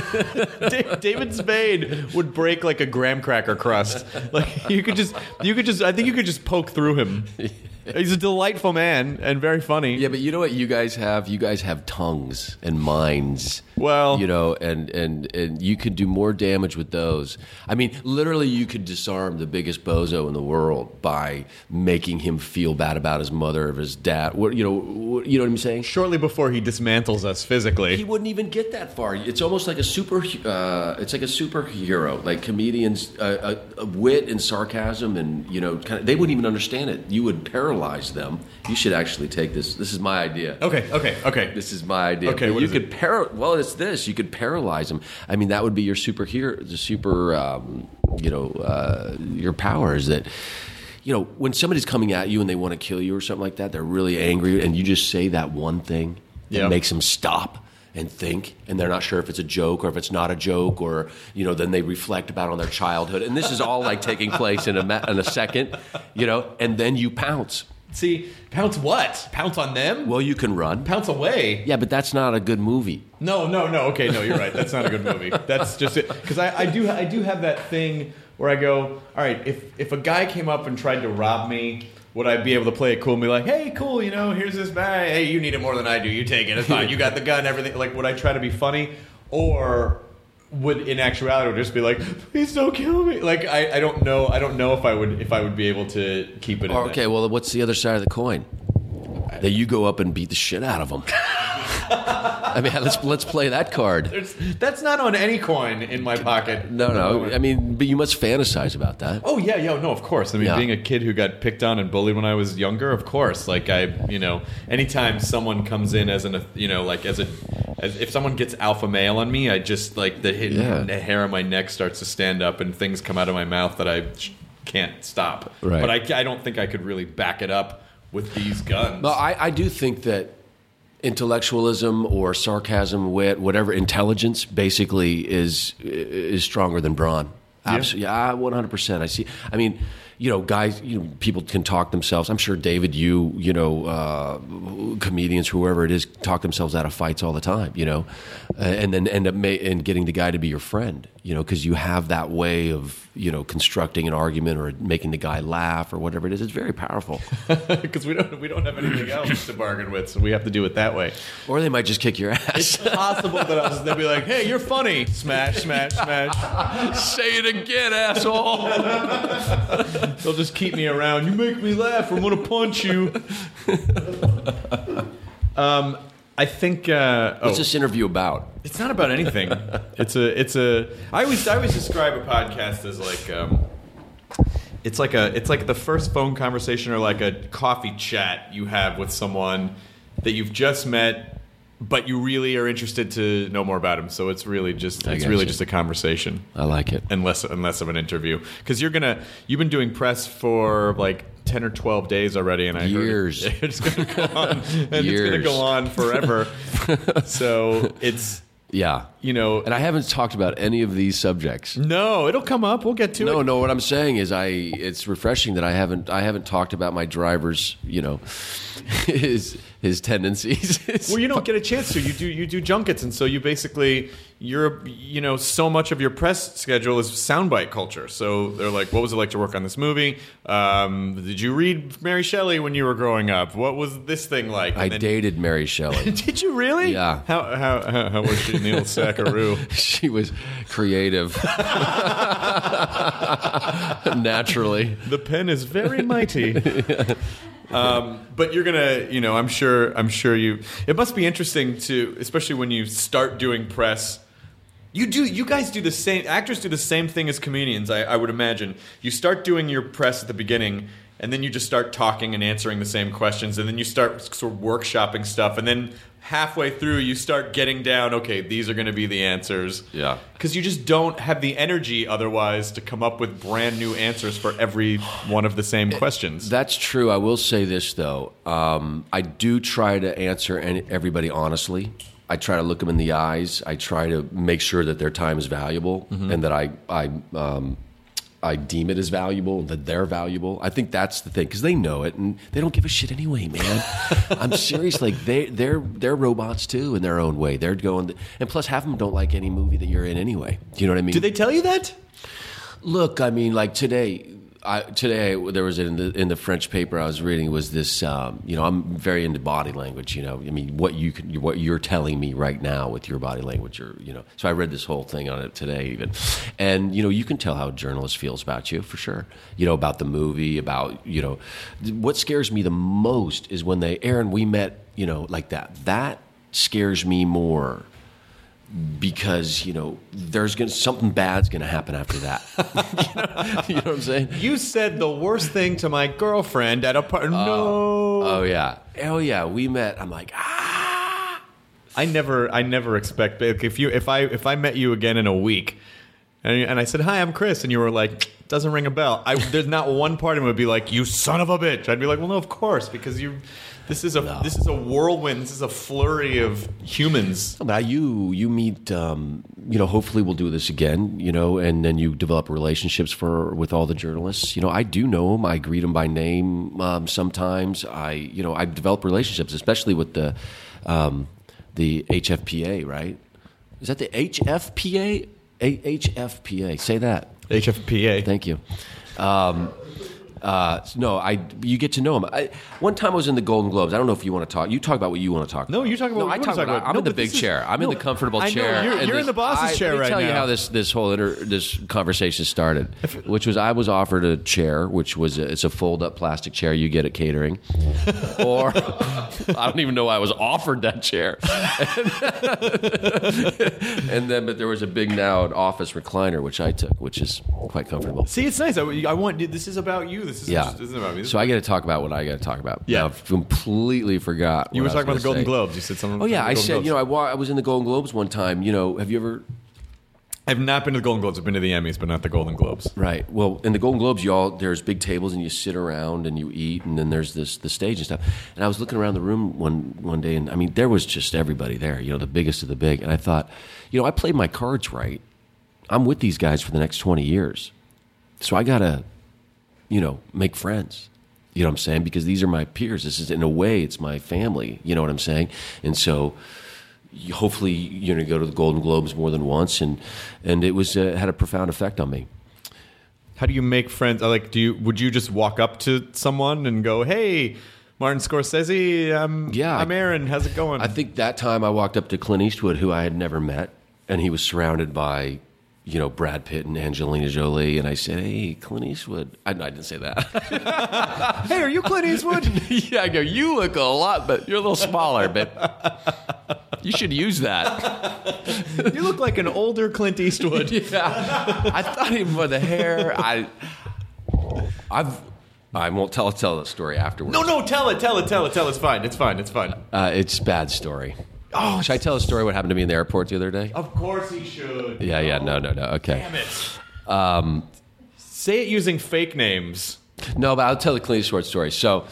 Da- David Spade would break like a graham cracker crust. Like you could just, you could just. I think you could just poke through him. He's a delightful man and very funny. Yeah, but you know what you guys have? You guys have tongues and minds. Well, you know, and, and, and you could do more damage with those. I mean, literally, you could disarm the biggest bozo in the world by making him feel bad about his mother or his dad. What you know, what, you know what I'm saying? shortly before he dismantles us physically. He wouldn't even get that far. It's almost like a super. Uh, it's like a superhero. Like comedians, uh, uh, uh, wit and sarcasm, and you know, kind of, they wouldn't even understand it. You would paralyze them. You should actually take this. This is my idea. Okay, okay, okay. This is my idea. Okay, But what you is could it? para- Well, it's this. You could paralyze them. I mean, that would be your superhero. The super. Um, you know, uh, your power is that. You know, when somebody's coming at you and they want to kill you or something like that, they're really angry, and you just say that one thing that Yeah. makes them stop and think, and they're not sure if it's a joke or if it's not a joke, or you know, then they reflect about on their childhood, and this is all like taking place in a ma- in a second, you know, and then you pounce. See, pounce what? Pounce on them? Well, you can run. Pounce away? Yeah, but that's not a good movie. No, no, no. Okay, no, you're right. That's not a good movie. That's just it. Because I, I do, I do have that thing where I go, all right, if if a guy came up and tried to rob me, would I be able to play it cool and be like, hey, cool, you know, here's this bag. Hey, you need it more than I do. You take it. It's fine. You got the gun, everything. Like, would I try to be funny? Or would, in actuality, would just be like, please don't kill me? Like, I, I don't know. I don't know if I would if I would be able to keep it in Okay, that. well, what's the other side of the coin? That you go up and beat the shit out of them. I mean, let's let's play that card. There's, that's not on any coin in my pocket. No, no. I mean, but you must fantasize about that. Oh yeah, yeah, no, of course. I mean, Yeah. being a kid who got picked on and bullied when I was younger, of course. Like I, you know, anytime someone comes in as an, you know, like as a, as if someone gets alpha male on me, I just like the, hit, Yeah. the hair on my neck starts to stand up and things come out of my mouth that I sh- can't stop. Right. But I, I don't think I could really back it up with these guns. Well, I, I do think that intellectualism or sarcasm, wit, whatever, intelligence basically is is stronger than brawn. Absolutely, yeah, one hundred percent. I see. I mean, you know, guys, you know, people can talk themselves. I'm sure David, you, you know, uh, comedians, whoever it is, talk themselves out of fights all the time. You know, uh, and then end up ma- and getting the guy to be your friend. You know, because you have that way of, you know, constructing an argument or making the guy laugh or whatever it is. It's very powerful. Because we don't we don't have anything else to bargain with, so we have to do it that way. Or they might just kick your ass. It's possible that I was, they'll be like, "Hey, you're funny." Smash, smash, smash. Say it again, asshole. They'll just keep me around. You make me laugh. I'm gonna punch you. um, I think. Uh, oh, What's this interview about? it's not about anything. It's a. It's a. I always. I always describe a podcast as like. Um, it's like a. It's like the first phone conversation or like a coffee chat you have with someone that you've just met, but you really are interested to know more about him. So it's really just. I It's got really you. just a conversation. I like it. And less, and less of an interview, because you're gonna you've been doing press for like ten or twelve days already, and I Years. heard it, it's gonna go on, and it's gonna Years. go on forever. So it's Yeah. you know, And I haven't talked about any of these subjects. no, it'll come up. We'll get to No, it. no. What I'm saying is, I it's refreshing that I haven't I haven't talked about my driver's, you know, his his tendencies. Well, you don't get a chance to. You do you do junkets, and so you basically you're you know so much of your press schedule is soundbite culture. So they're like, what was it like to work on this movie? Um, did you read Mary Shelley when you were growing up? What was this thing like? I And then- dated Mary Shelley. Did you really? Yeah. How how how, how was she, Neil Sackaroo? She was creative, naturally. The pen is very mighty. Um, but you're gonna, you know, I'm sure, I'm sure you. It must be interesting to, especially when you start doing press. You do, you guys do the same. Actors do the same thing as comedians. I, I would imagine. You start doing your press at the beginning, and then you just start talking and answering the same questions, and then you start sort of workshopping stuff, and then halfway through you start getting down, okay, these are going to be the answers. Yeah. Because you just don't have the energy otherwise to come up with brand new answers for every one of the same questions. That's true. I will say this, though. Um, I do try to answer any, everybody honestly. I try to look them in the eyes. I try to make sure that their time is valuable mm-hmm. and that I I um, I deem it as valuable and that they're valuable. I think that's the thing because they know it and they don't give a shit anyway, man. I'm serious. Like they they're they're robots too in their own way. They're going and plus half of them don't like any movie that you're in anyway. Do you know what I mean? Do they tell you that? Look, I mean, like today. I, today there was in the in the French paper I was reading was this um, you know I'm very into body language, you know I mean what you can, what you're telling me right now with your body language, or you know so I read this whole thing on it today even, and you know you can tell how a journalist feels about you for sure, you know about the movie, about you know what scares me the most is when they Aaron we met you know like that that scares me more. Because you know, there's gonna something bad's gonna happen after that. you, know, you know what I'm saying? You said the worst thing to my girlfriend at a party. Uh, no. Oh yeah. Oh yeah. We met. I'm like ah. I never. I never expect. Like, if you. If I. If I met you again in a week, and, and I said hi, I'm Chris, and you were like, doesn't ring a bell. I, there's not one part of me would be like, you son of a bitch. I'd be like, well, no, of course, because you. This is a no. this is a whirlwind. This is a flurry of humans. But you you meet um, you know hopefully we'll do this again, you know, and then you develop relationships for with all the journalists. You know, I do know them. I greet them by name um, sometimes. I you know I develop relationships, especially with the um, the H F P A. Right? Is that the H F P A? H F P A. Say that. H F P A. Thank you. Um, Uh, no, I. You get to know him. I, one time I was in the Golden Globes. I don't know if you want to talk. You talk about what you want to talk. No, about. you talk about. No, what I you talk talk about. about. I'm no, in the big is, chair. I'm no, in the comfortable I know, chair. You're, and you're this, in the boss's I, chair let me right tell now. you how this this whole inter, this conversation started, which was I was offered a chair, which was a, it's a fold up plastic chair you get at catering, or I don't even know why I was offered that chair. And then, but there was a big now office recliner which I took, which is quite comfortable. See, it's nice. I, I want. This is about you. This is yeah. This isn't about me. This so I got to talk about what I got to talk about. Yeah, now, I've completely forgot. You were talking about the Golden say. Globes. You said something. Oh yeah, I said Globes. you know I, wa- I was in the Golden Globes one time. You know, have you ever? I've not been to the Golden Globes. I've been to the Emmys, but not the Golden Globes. Right. Well, in the Golden Globes, you all there's big tables and you sit around and you eat, and then there's this the stage and stuff. And I was looking around the room one one day, and I mean there was just everybody there. You know, the biggest of the big. And I thought, you know, I played my cards right. I'm with these guys for the next twenty years, so I gotta, you know, make friends. You know what I'm saying? Because these are my peers. This is, in a way, it's my family. You know what I'm saying? And so, you, hopefully, you're going to go to the Golden Globes more than once, and and it was uh, had a profound effect on me. How do you make friends? Like, do you would you just walk up to someone and go, "Hey, Martin Scorsese, I'm yeah, I'm Aaron. How's it going?" I think that time I walked up to Clint Eastwood, who I had never met, and he was surrounded by, you know, Brad Pitt and Angelina Jolie, and I said, "Hey, Clint Eastwood." I, I didn't say that. Hey, are you Clint Eastwood? Yeah, I go, you look a lot, but you're a little smaller, but you should use that. You look like an older Clint Eastwood. Yeah, I thought even with the hair, I, I've, I won't tell tell the story afterwards. No, no, tell it, tell it, tell it, tell it. It's fine, it's fine, it's fine. Uh, it's a bad story. Oh, should I tell a story what happened to me in the airport the other day? Of course he should. Yeah, yeah, no, no, no. Okay. Damn it. Um, Say it using fake names. No, but I'll tell the Clint Eastwood story. So,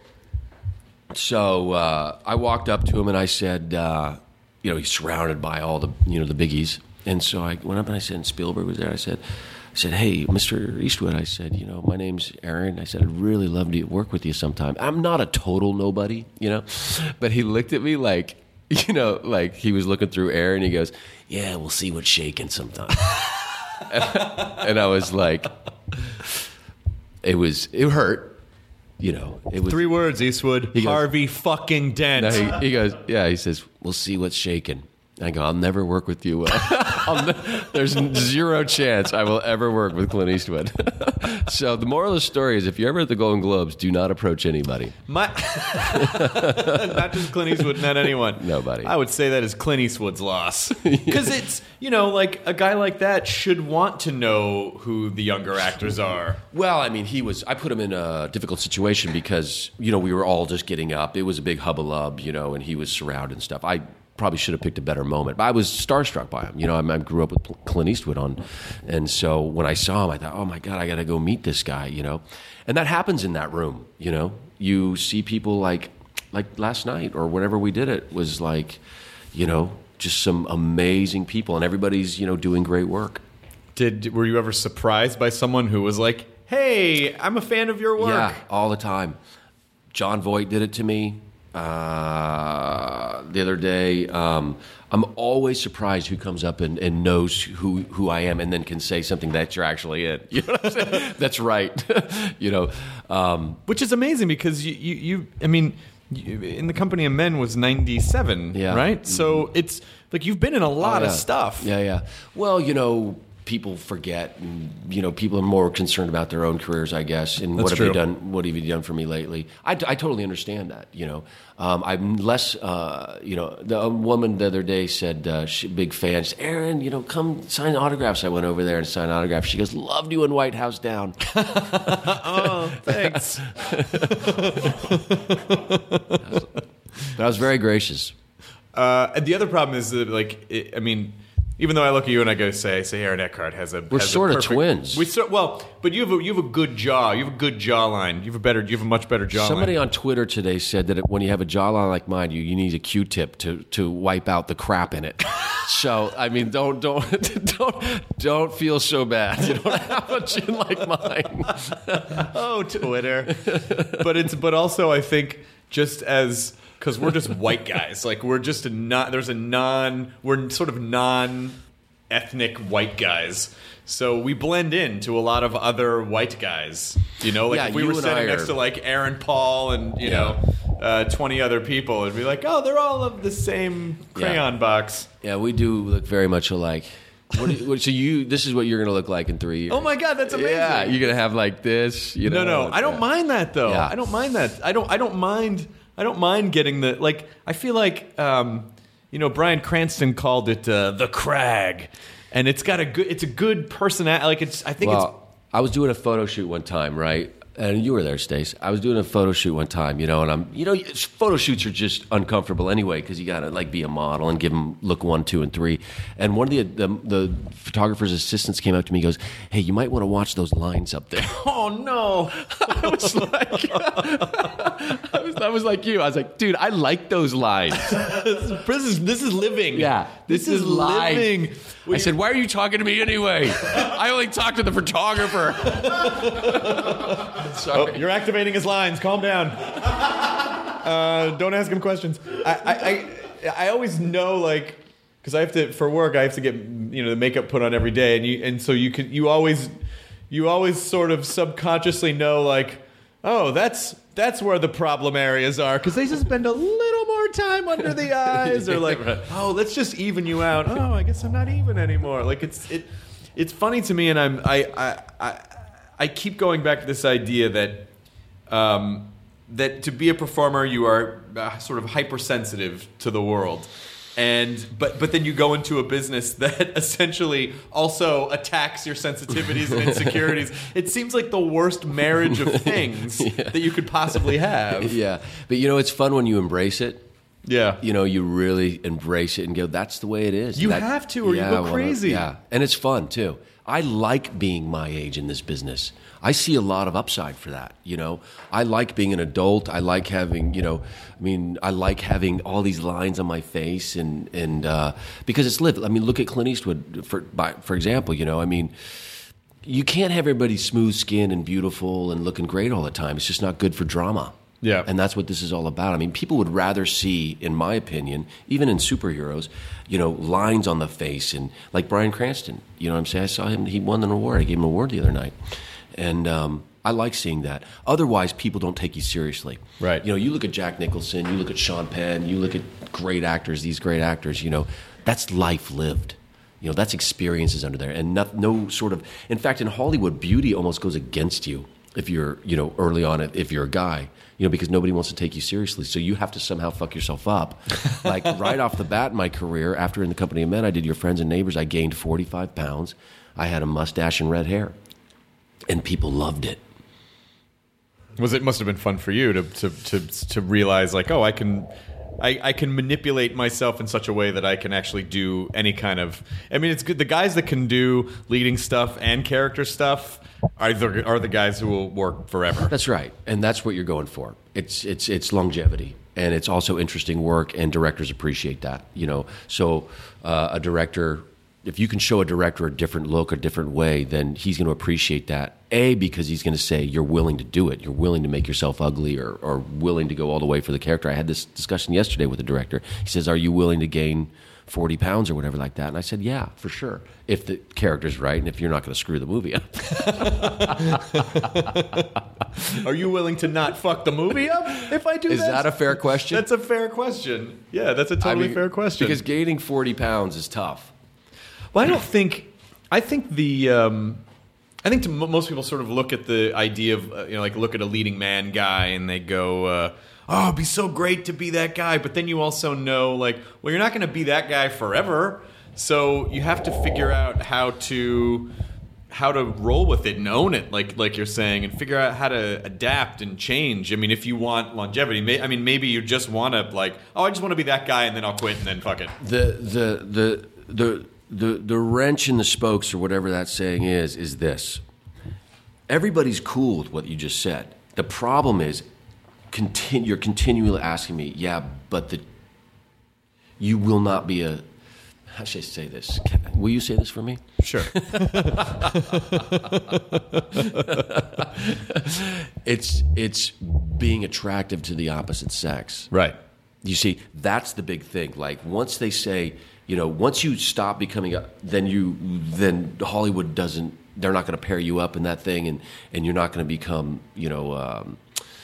so uh, I walked up to him and I said, uh, you know, he's surrounded by all the, you know, the biggies. And so I went up and I said, and Spielberg was there. I said, I said, hey, Mister Eastwood, I said, you know, my name's Aaron. I said, I'd really love to work with you sometime. I'm not a total nobody, you know, but he looked at me like, you know, like he was looking through air and he goes, yeah, we'll see what's shaking sometime. And I was like, it was, it hurt, you know. It was three words, Eastwood. He goes, Harvey fucking Dent. No, he, he goes, yeah, he says, we'll see what's shaking. I go, I'll never work with you, Will. I'll ne- There's zero chance I will ever work with Clint Eastwood. So the moral of the story is, if you're ever at the Golden Globes, do not approach anybody. My, not just Clint Eastwood, not anyone. Nobody. I would say that is Clint Eastwood's loss. Because it's, you know, like a guy like that should want to know who the younger actors are. Well, I mean, he was, I put him in a difficult situation because, you know, we were all just getting up. It was a big hubbub, you know, and he was surrounded and stuff. I probably should have picked a better moment, but I was starstruck by him. You know, I, I grew up with Clint Eastwood on, and so when I saw him, I thought, oh my God, I got to go meet this guy, you know? And that happens in that room, you know? You see people like, like last night or whenever we did it was like, you know, just some amazing people, and everybody's, you know, doing great work. Did Were you ever surprised by someone who was like, hey, I'm a fan of your work? Yeah, all the time. John Voight did it to me. Uh, the other day, um, I'm always surprised who comes up and, and knows who, who I am and then can say something that you're actually in. You know what I'm saying? That's right. You know, um, which is amazing because you, you, you I mean, you, In the Company of Men was ninety-seven, yeah. right? Mm-hmm. So it's like you've been in a lot oh, yeah. of stuff. Yeah, yeah. Well, you know, people forget, and, you know, people are more concerned about their own careers, I guess. And That's what have true. you done? What have you done for me lately? I, I totally understand that. You know, um, I'm less. Uh, you know, the a woman the other day said, uh, she, big fan. She said, Aaron, you know, come sign autographs. I went over there and signed autographs. She goes, loved you in White House Down. Oh, thanks. But I was very gracious. Uh, and the other problem is that, like, it, I mean. Even though I look at you and I go say, say Aaron Eckhart has a we're has sort a of twins. We so, well, but you have a you have a good jaw. You have a good jawline. You have a better. You have a much better jawline. Somebody on Twitter today said that when you have a jawline like mine, you, you need a Q-tip to, to wipe out the crap in it. So I mean, don't don't don't don't feel so bad. You don't have a chin like mine. Oh, Twitter. But it's but also I think just as. Because we're just white guys. Like, we're just a not, there's a non, we're sort of non-ethnic white guys. So we blend into a lot of other white guys. You know, like yeah, if we you were and sitting I next are, to like Aaron Paul and, you yeah. know, uh, twenty other people, it'd be like, oh, they're all of the same crayon yeah. box. Yeah, we do look very much alike. What do you, what, so you, this is what you're going to look like in three years. Oh my God, that's amazing. Yeah, you're going to have like this. You know, no, no, I don't yeah. mind that though. Yeah. I don't mind that. I don't. I don't mind. I don't mind getting the like. I feel like um, you know, Bryan Cranston called it uh, the Crag, and it's got a good. It's a good personality. Like it's. I think well, I was doing a photo shoot one time, right? And you were there, Stace. I was doing a photo shoot one time, you know, and I'm, you know, photo shoots are just uncomfortable anyway because you got to like be a model and give them look one, two, and three. And one of the, the the photographer's assistants came up to me and goes, "Hey, you might want to watch those lines up there." Oh no! I was like, I was, I was like you. I was like, dude, I like those lines. this is this is living. Yeah, this, this is, is live. living. I said, "Why are you talking to me anyway? I only talked to the photographer." Oh, you're activating his lines. Calm down. Uh, don't ask him questions. I, I, I, I always know, like, because I have to for work. I have to get you know the makeup put on every day, and you and so you can you always you always sort of subconsciously know, like, oh, that's that's where the problem areas are because they just spend a little more time under the eyes, or like, right. oh, let's just even you out. Oh, I guess I'm not even anymore. Like it's it it's funny to me, and I'm I I. I I keep going back to this idea that um, that to be a performer, you are uh, sort of hypersensitive to the world, and but but then you go into a business that essentially also attacks your sensitivities and insecurities. It seems like the worst marriage of things yeah. that you could possibly have. Yeah, but you know, it's fun when you embrace it. Yeah. You know, you really embrace it and go, that's the way it is. You that, have to, or yeah, you go crazy. Well, yeah, and it's fun too. I like being my age in this business. I see a lot of upside for that, you know. I like being an adult. I like having, you know, I mean, I like having all these lines on my face and and uh, because it's lived. I mean, look at Clint Eastwood for by, for example, you know. I mean, you can't have everybody smooth skin and beautiful and looking great all the time. It's just not good for drama. Yeah. And that's what this is all about. I mean, people would rather see, in my opinion, even in superheroes, you know, lines on the face. And like Bryan Cranston, you know what I'm saying? I saw him, he won an award. I gave him an award the other night. And um, I like seeing that. Otherwise, people don't take you seriously. Right. You know, you look at Jack Nicholson, you look at Sean Penn, you look at great actors, these great actors, you know, That's life lived. You know, that's experiences under there, and no, no sort of. In fact, in Hollywood, beauty almost goes against you if you're, you know, early on. If you're a guy, you know, because nobody wants to take you seriously, so you have to somehow fuck yourself up. Like right off the bat in my career, after In the Company of Men, I did Your Friends and Neighbors. I gained forty-five pounds. I had a mustache and red hair, and people loved it. Was it must have been fun for you to to to, to realize like, oh, I can. I, I can manipulate myself in such a way that I can actually do any kind of. I mean, it's good. The guys that can do leading stuff and character stuff are the, are the guys who will work forever. That's right, and that's what you're going for. It's it's it's longevity, and it's also interesting work, and directors appreciate that. You know, so uh, a director, if you can show a director a different look, a different way, then he's going to appreciate that. A, because he's going to say you're willing to do it. You're willing to make yourself ugly, or, or willing to go all the way for the character. I had this discussion yesterday with the director. He says, are you willing to gain forty pounds or whatever like that? And I said, yeah, for sure. If the character's right and if you're not going to screw the movie up. Are you willing to not fuck the movie up if I do Is this? that a fair question? That's a fair question. Yeah, that's a totally I mean, fair question. Because gaining forty pounds is tough. Well, I don't think. I think the. Um, I think to m- most people sort of look at the idea of uh, you know like look at a leading man guy and they go, uh, oh, it'd be so great to be that guy. But then you also know like, well, you're not going to be that guy forever. So you have to figure out how to how to roll with it and own it, like like you're saying, and figure out how to adapt and change. I mean, if you want longevity, may, I mean, maybe you just want to like, oh, I just want to be that guy, and then I'll quit, and then fuck it. The the the the. The the wrench in the spokes, or whatever that saying is, is this. Everybody's cool with what you just said. The problem is, continue, you're continually asking me, yeah, but the you will not be a. How should I say this? Can, will you say this for me? Sure. it's it's being attractive to the opposite sex. Right. You see, that's the big thing. Like once they say, you know, once you stop becoming a, then you, then Hollywood doesn't, they're not going to pair you up in that thing, and, and you're not going to become, you know, um,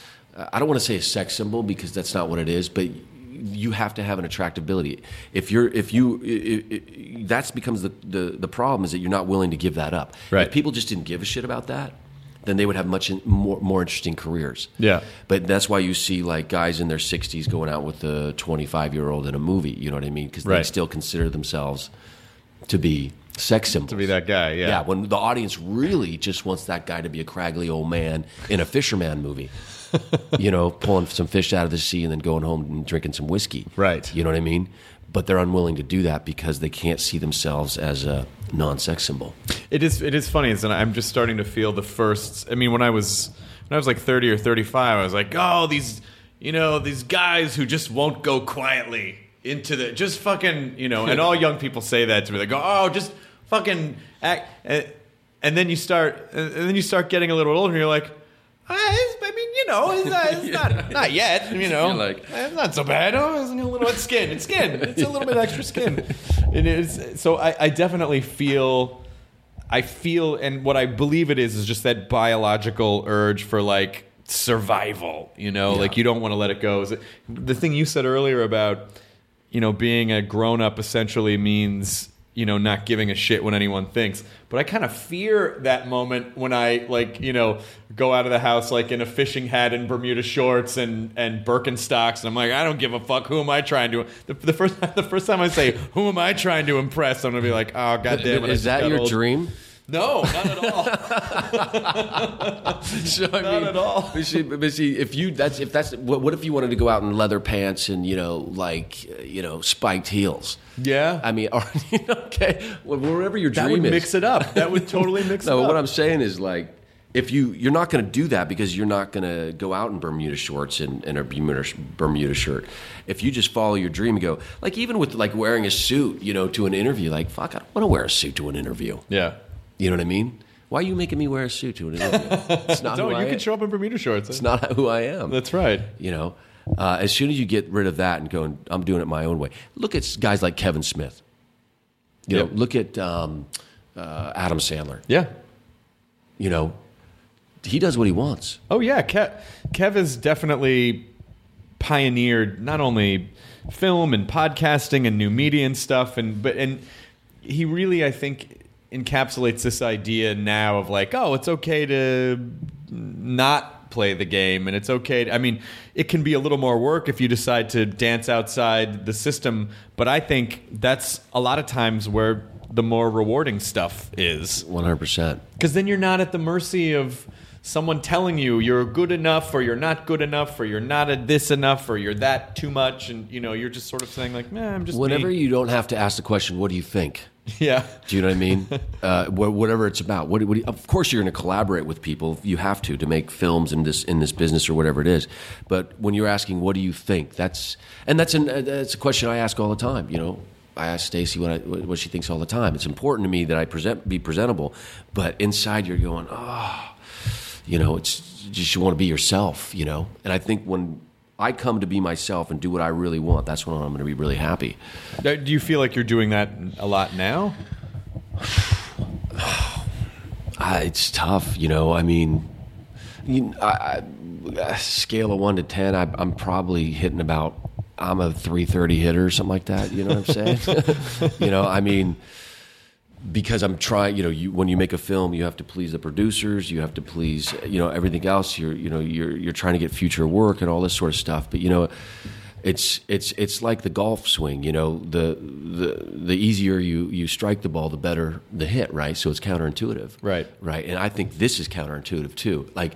I don't want to say a sex symbol because that's not what it is, but you have to have an attractability. If you're, if you, it, it, that becomes the, the, the problem is that you're not willing to give that up. Right. If people just didn't give a shit about that, then they would have much in, more more interesting careers. Yeah. But that's why you see like guys in their sixties going out with a twenty-five-year-old in a movie, you know what I mean? Because right. they still consider themselves to be sex symbols. To be that guy, yeah. Yeah, when the audience really just wants that guy to be a craggly old man in a fisherman movie. You know, pulling some fish out of the sea and then going home and drinking some whiskey. Right. You know what I mean? But they're unwilling to do that because they can't see themselves as a non-sex symbol. It is. It is funny, and I'm just starting to feel the first. I mean, when I was when I was like thirty or thirty-five, I was like, oh, these, you know, these guys who just won't go quietly into the just fucking, you know. And all young people say that to me. They go, oh, just fucking act. And, and then you start, and then you start getting a little older, and you're like, I, I mean, you know, it's not, it's not, not yet, you know. You're like, it's not so bad. Oh, it's a little bit skin. It's skin. It's a little bit extra skin. It is. So I, I definitely feel, I feel, and what I believe it is, is just that biological urge for like survival, you know, Yeah. like you don't want to let it go. Is it, the thing you said earlier about, you know, being a grown up essentially means, you know, not giving a shit when anyone thinks. But I kind of fear that moment when I, like, you know, go out of the house, like, in a fishing hat and Bermuda shorts and, and Birkenstocks. And I'm like, I don't give a fuck. Who am I trying to... The, the, first, the first time I say, who am I trying to impress, I'm going to be like, oh, goddamn it. Is that your old. dream? No, not at all. So, I Not mean, at all. But see, but see, if you that's if that's what, what if you wanted to go out in leather pants and you know like uh, you know spiked heels? Yeah. I mean, or, you know, okay, well, wherever your That dream would is. mix it up. That would totally mix No, it but up. what I'm saying is like if you you're not going to do that because you're not going to go out in Bermuda shorts and, and a Bermuda Bermuda shirt. If you just follow your dream and go like even with like wearing a suit, you know, to an interview, like fuck, I don't want to wear a suit to an interview. Yeah. You know what I mean? Why are you making me wear a suit to an interview? It's not No, who you I can am. show up in Bermuda shorts. It's not who I am. That's right. You know, uh, as soon as you get rid of that and go, I'm doing it my own way. Look at guys like Kevin Smith. You Yeah. know, look at um, uh, Adam Sandler. Yeah. You know, he does what he wants. Oh yeah, Kev, Kev is definitely pioneered not only film and podcasting and new media and stuff, and but and he really, I think, encapsulates this idea now of like, oh, it's okay to not play the game, and it's okay to, I mean, it can be a little more work if you decide to dance outside the system, but I think that's a lot of times where the more rewarding stuff is. one hundred percent. Because then you're not at the mercy of someone telling you you're good enough or you're not good enough or you're not at this enough or you're that too much, and you know, you're just sort of saying like, man, I'm just whenever me. You don't have to ask the question, what do you think? Yeah. Do you know what I mean? uh, wh- whatever it's about. What, what do you, of course, you're going to collaborate with people. You have to to make films in this in this business or whatever it is. But when you're asking, what do you think? That's and that's an, uh, that's a question I ask all the time. You know, I ask Stacey what I, what she thinks all the time. It's important to me that I present be presentable, but inside you're going, oh, you know, it's just you want to be yourself. You know, and I think when I come to be myself and do what I really want, that's when I'm going to be really happy. Do you feel like you're doing that a lot now? uh, it's tough, you know. I mean, you, I, I, scale of one to ten, I, I'm probably hitting about. I'm a three thirty hitter or something like that. You know what I'm saying? You know, I mean. Because I'm trying, you know, you, when you make a film, you have to please the producers, you have to please, you know, everything else. You're, you know, you're you're trying to get future work and all this sort of stuff. But you know, it's it's it's like the golf swing. You know, the the the easier you you strike the ball, the better the hit, right? So it's counterintuitive, right? Right. And I think this is counterintuitive too. Like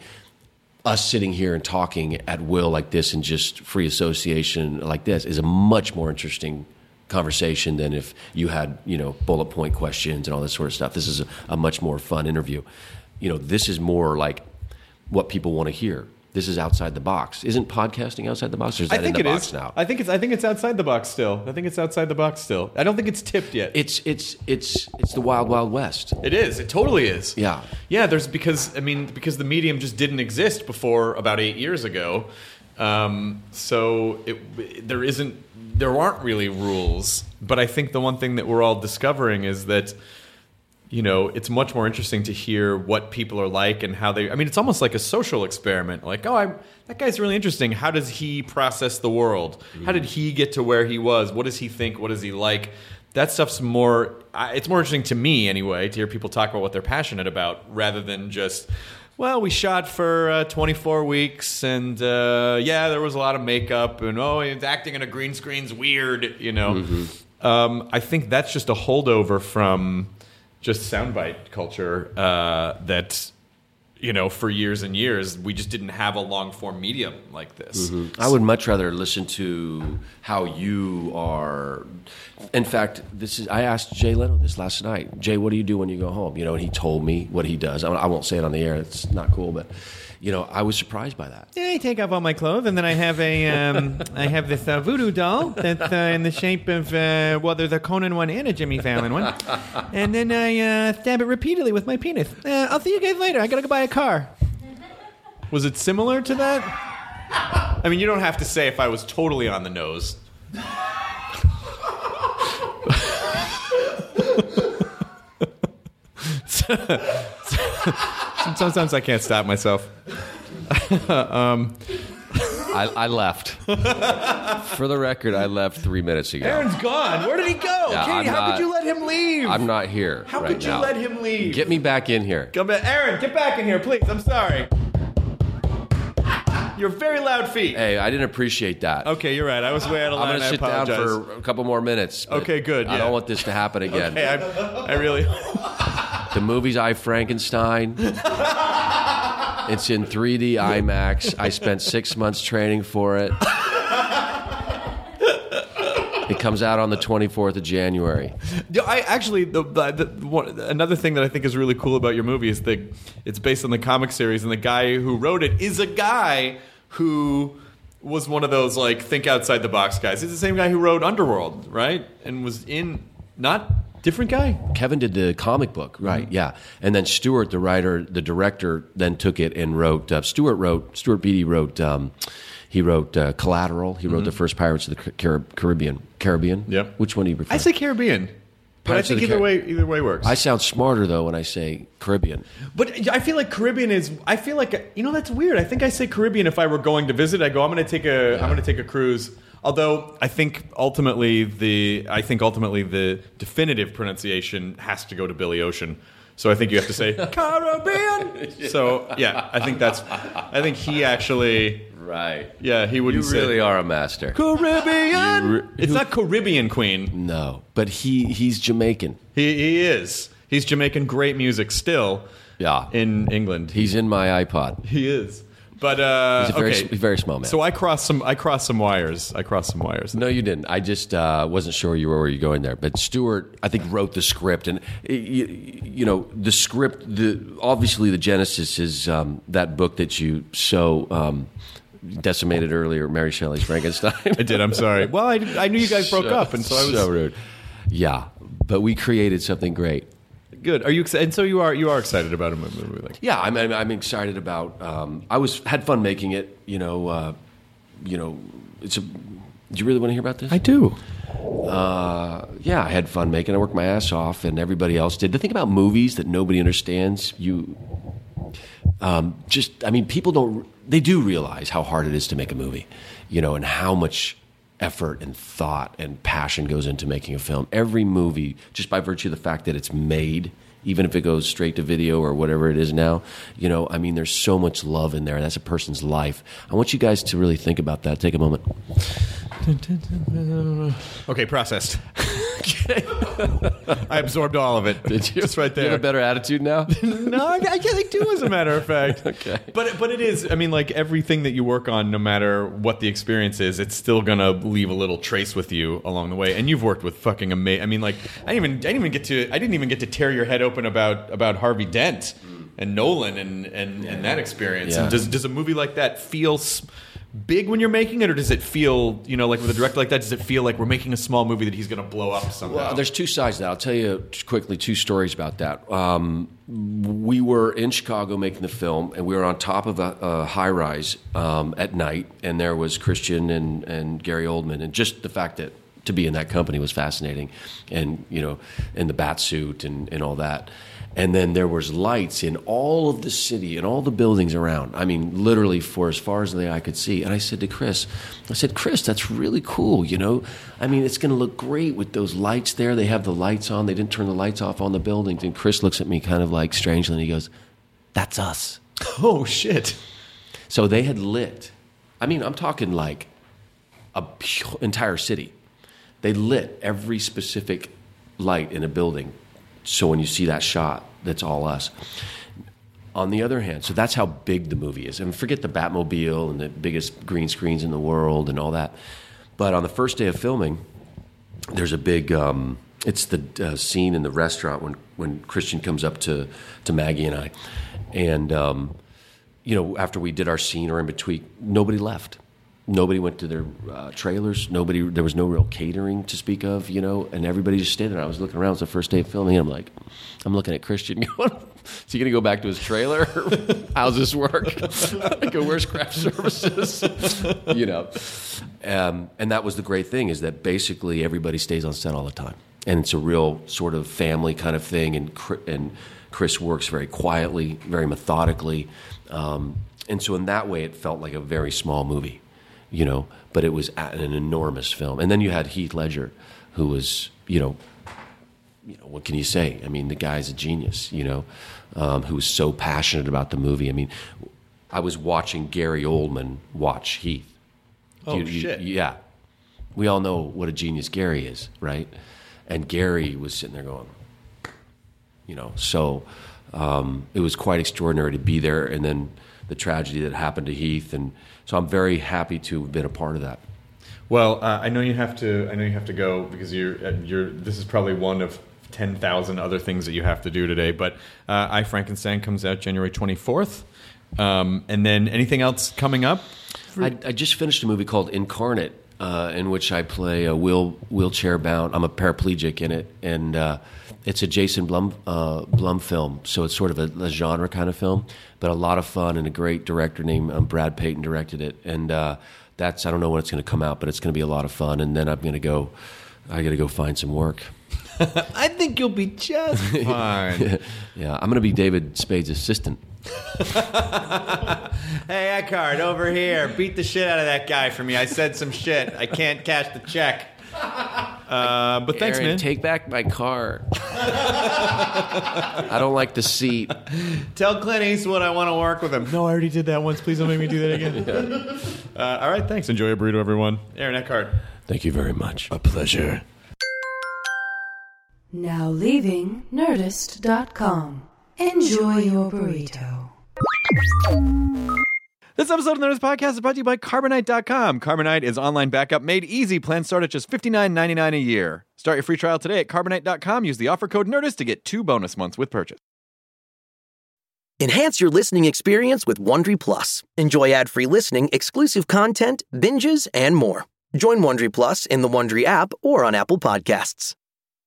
us sitting here and talking at will like this and just free association like this is a much more interesting conversation than if you had, you know, bullet point questions and all this sort of stuff. This is a, a much more fun interview. You know, this is more like what people want to hear. This is outside the box. Isn't podcasting outside the box? Or is that I think in the it box is. now? I think it's. I think it's outside the box still. I think it's outside the box still. I don't think it's tipped yet. It's it's it's it's the wild wild west. It is. It totally is. Yeah. Yeah. There's because I mean because the medium just didn't exist before about eight years ago. Um, so it, there isn't. There aren't really rules, but I think the one thing that we're all discovering is that, you know, it's much more interesting to hear what people are like and how they. I mean, it's almost like a social experiment. Like, oh, I'm, that guy's really interesting. How does he process the world? How did he get to where he was? What does he think? What does he like? That stuff's more. It's more interesting to me anyway to hear people talk about what they're passionate about rather than just. Well, we shot for uh, twenty-four weeks, and uh, yeah, there was a lot of makeup, and oh, acting in a green screen's weird, you know. Mm-hmm. Um, I think that's just a holdover from just soundbite culture uh, that, you know, for years and years, we just didn't have a long-form medium like this. Mm-hmm. I would much rather listen to how you are. In fact, this is. I asked Jay Leno this last night. Jay, what do you do when you go home? You know, and he told me what he does. I I won't say it on the air. It's not cool, but you know, I was surprised by that. Yeah, I take off all my clothes, and then I have a, um, I have this uh, voodoo doll that's uh, in the shape of, uh, well, there's a Conan one and a Jimmy Fallon one, and then I uh, stab it repeatedly with my penis. Uh, I'll see you guys later. I gotta go buy a car. Was it similar to that? I mean, you don't have to say if I was totally on the nose. Sometimes I can't stop myself. um, I, I left. For the record, I left three minutes ago. Aaron's gone. Where did he go? Yeah, Katie, I'm how not- could you let him leave? I'm not here. How right could you now. let him leave? Get me back in here. Come back. Aaron, get back in here, please. I'm sorry. You're very loud feet. Hey, I didn't appreciate that. Okay, you're right. I was way out of line. I'm going to I sit down apologize. for a couple more minutes. but Okay, good, I yeah. don't want this to happen again. Okay, I, I really. The movie's I, Frankenstein. It's in three D IMAX. I spent six months training for it. It comes out on the twenty-fourth of January. Yeah, I actually the, the, the one, another thing that I think is really cool about your movie is that it's based on the comic series, and the guy who wrote it is a guy who was one of those like think outside the box guys. He's the same guy who wrote Underworld, right? And was in not different guy. Kevin did the comic book, right? Mm-hmm. Yeah, and then Stuart, the writer, the director, then took it and wrote. Uh, Stuart wrote. Stuart Beattie wrote. Um, he wrote uh, Collateral. He wrote Mm-hmm. the first Pirates of the Car- Caribbean. Caribbean. Yep. Which one do you prefer? I say Caribbean. But Pirates I of think the either Car- way, either way works. I sound smarter though when I say Caribbean. But I feel like Caribbean is. I feel like you know that's weird. I think I say Caribbean if I were going to visit. I go, I'm going to take a. am going to take a cruise. Although I think ultimately the. I think ultimately the definitive pronunciation has to go to Billy Ocean. So I think you have to say Caribbean. yeah. So yeah, I think that's. I think he actually. Right. Yeah, he wouldn't You say. really are a master. Caribbean. You re- it's not Caribbean Queen. No, but he he's Jamaican. He he is. He's Jamaican. Great music still. Yeah. In England, He's in my iPod. He is. But uh, He's a very, okay. s- very small man. So I crossed some. I crossed some wires. I crossed some wires. No, you didn't. I just uh, wasn't sure you were where you're going there. But Stewart, I think, wrote the script, and you, you know, the script. The obviously the genesis is um, that book that you so um, decimated earlier, Mary Shelley's Frankenstein. I did. I'm sorry. Well, I, I knew you guys broke so, up, and so I was so rude. Yeah, but we created something great. good. Are you excited? And so you are. You are excited about a movie like? Yeah, I'm, I'm, I'm excited about. Um, I was had fun making it. You know, uh, you know, it's a. Do you really want to hear about this? I do. Uh, yeah, I had fun making it. I worked my ass off, and everybody else did. The thing about movies that nobody understands, you um, just, I mean, people don't, they do realize how hard it is to make a movie, you know, and how much effort and thought and passion goes into making a film. Every movie, just by virtue of the fact that it's made, even if it goes straight to video or whatever it is now, you know, I mean, there's so much love in there. That's a person's life. I want you guys to really think about that. Take a moment. Okay, processed. I absorbed all of it. Did you? Just right there. You have a better attitude now? No, I, I guess I do, as a matter of fact. Okay. But but it is. I mean, like everything that you work on, no matter what the experience is, it's still gonna leave a little trace with you along the way. And you've worked with fucking amazing. I mean, like I didn't even I didn't even get to I didn't even get to tear your head open about about Harvey Dent and Nolan and and, and that experience. Yeah. And does does a movie like that feel s- big when you're making it, or does it feel, you know, like with a director like that, does it feel like we're making a small movie that he's going to blow up somehow? Well, there's two sides to that. I'll tell you quickly two stories about that. Um, we were in Chicago making the film, and we were on top of a, a high-rise um, at night, and there was Christian and, and Gary Oldman, and just the fact that to be in that company was fascinating, and, you know, in the bat suit and, and all that. And then there was lights in all of the city and all the buildings around. I mean, literally for as far as the eye could see. And I said to Chris, I said, Chris, that's really cool, you know? I mean, it's going to look great with those lights there. They have the lights on. They didn't turn the lights off on the buildings. And Chris looks at me kind of like strangely, and he goes, that's us. Oh, shit. So they had lit. I mean, I'm talking like a pu- entire city. They lit every specific light in a building. So when you see that shot, that's all us. On the other hand, so that's how big the movie is. And forget the Batmobile and the biggest green screens in the world and all that. But on the first day of filming, there's a big, um, it's the uh, scene in the restaurant when, when Christian comes up to, to Maggie and I. And, um, you know, after we did our scene or in between, nobody left. Nobody went to their uh, trailers. Nobody. There was no real catering to speak of, you know. And everybody just stayed there. I was looking around. It was the first day of filming. And I'm like, I'm looking at Christian going, is he going to go back to his trailer? How's this work? I go, where's craft services? You know. Um, and that was the great thing, is that basically everybody stays on set all the time. And it's a real sort of family kind of thing. And, and Chris works very quietly, very methodically. Um, and so in that way, it felt like a very small movie. You know, but it was an enormous film. And then you had Heath Ledger, who was, you know, you know, what can you say? I mean, the guy's a genius, you know, um, who was so passionate about the movie. I mean, I was watching Gary Oldman watch Heath. Oh, you, you, shit. Yeah. We all know what a genius Gary is, right? And Gary was sitting there going, you know, so um, it was quite extraordinary to be there. And then the tragedy that happened to Heath, and so I'm very happy to have been a part of that. Well, uh, I know you have to. I know you have to go because you're. Uh, you're. This is probably one of ten thousand other things that you have to do today. But uh, I Frankenstein comes out January twenty-fourth, um, and then anything else coming up? I, I just finished a movie called Incarnate, uh, in which I play a wheel wheelchair bound. I'm a paraplegic in it, and uh, it's a Jason Blum uh, Blum film. So it's sort of a, a genre kind of film, but a lot of fun, and a great director named um, Brad Payton directed it. And uh, that's, I don't know when it's going to come out, but it's going to be a lot of fun. And then I'm going to go, I got to go find some work. I think you'll be just fine. Yeah, I'm going to be David Spade's assistant. Hey, Eckhart, over here. Beat the shit out of that guy for me. I said some shit. I can't cash the check. Uh, but thanks, Aaron, man. take back my car. I don't like the seat. Tell Clint Eastwood I want to work with him. No, I already did that once. Please don't make me do that again. Yeah. Uh, all right, thanks. Enjoy your burrito, everyone. Aaron Eckhart. Thank you very much. A pleasure. Now leaving Nerdist dot com. Enjoy your burrito. This episode of the Nerdist Podcast is brought to you by Carbonite dot com. Carbonite is online backup made easy. Plans start at just fifty-nine ninety-nine a year. Start your free trial today at Carbonite dot com. Use the offer code NERDIST to get two bonus months with purchase. Enhance your listening experience with Wondery Plus. Enjoy ad-free listening, exclusive content, binges, and more. Join Wondery Plus in the Wondery app or on Apple Podcasts.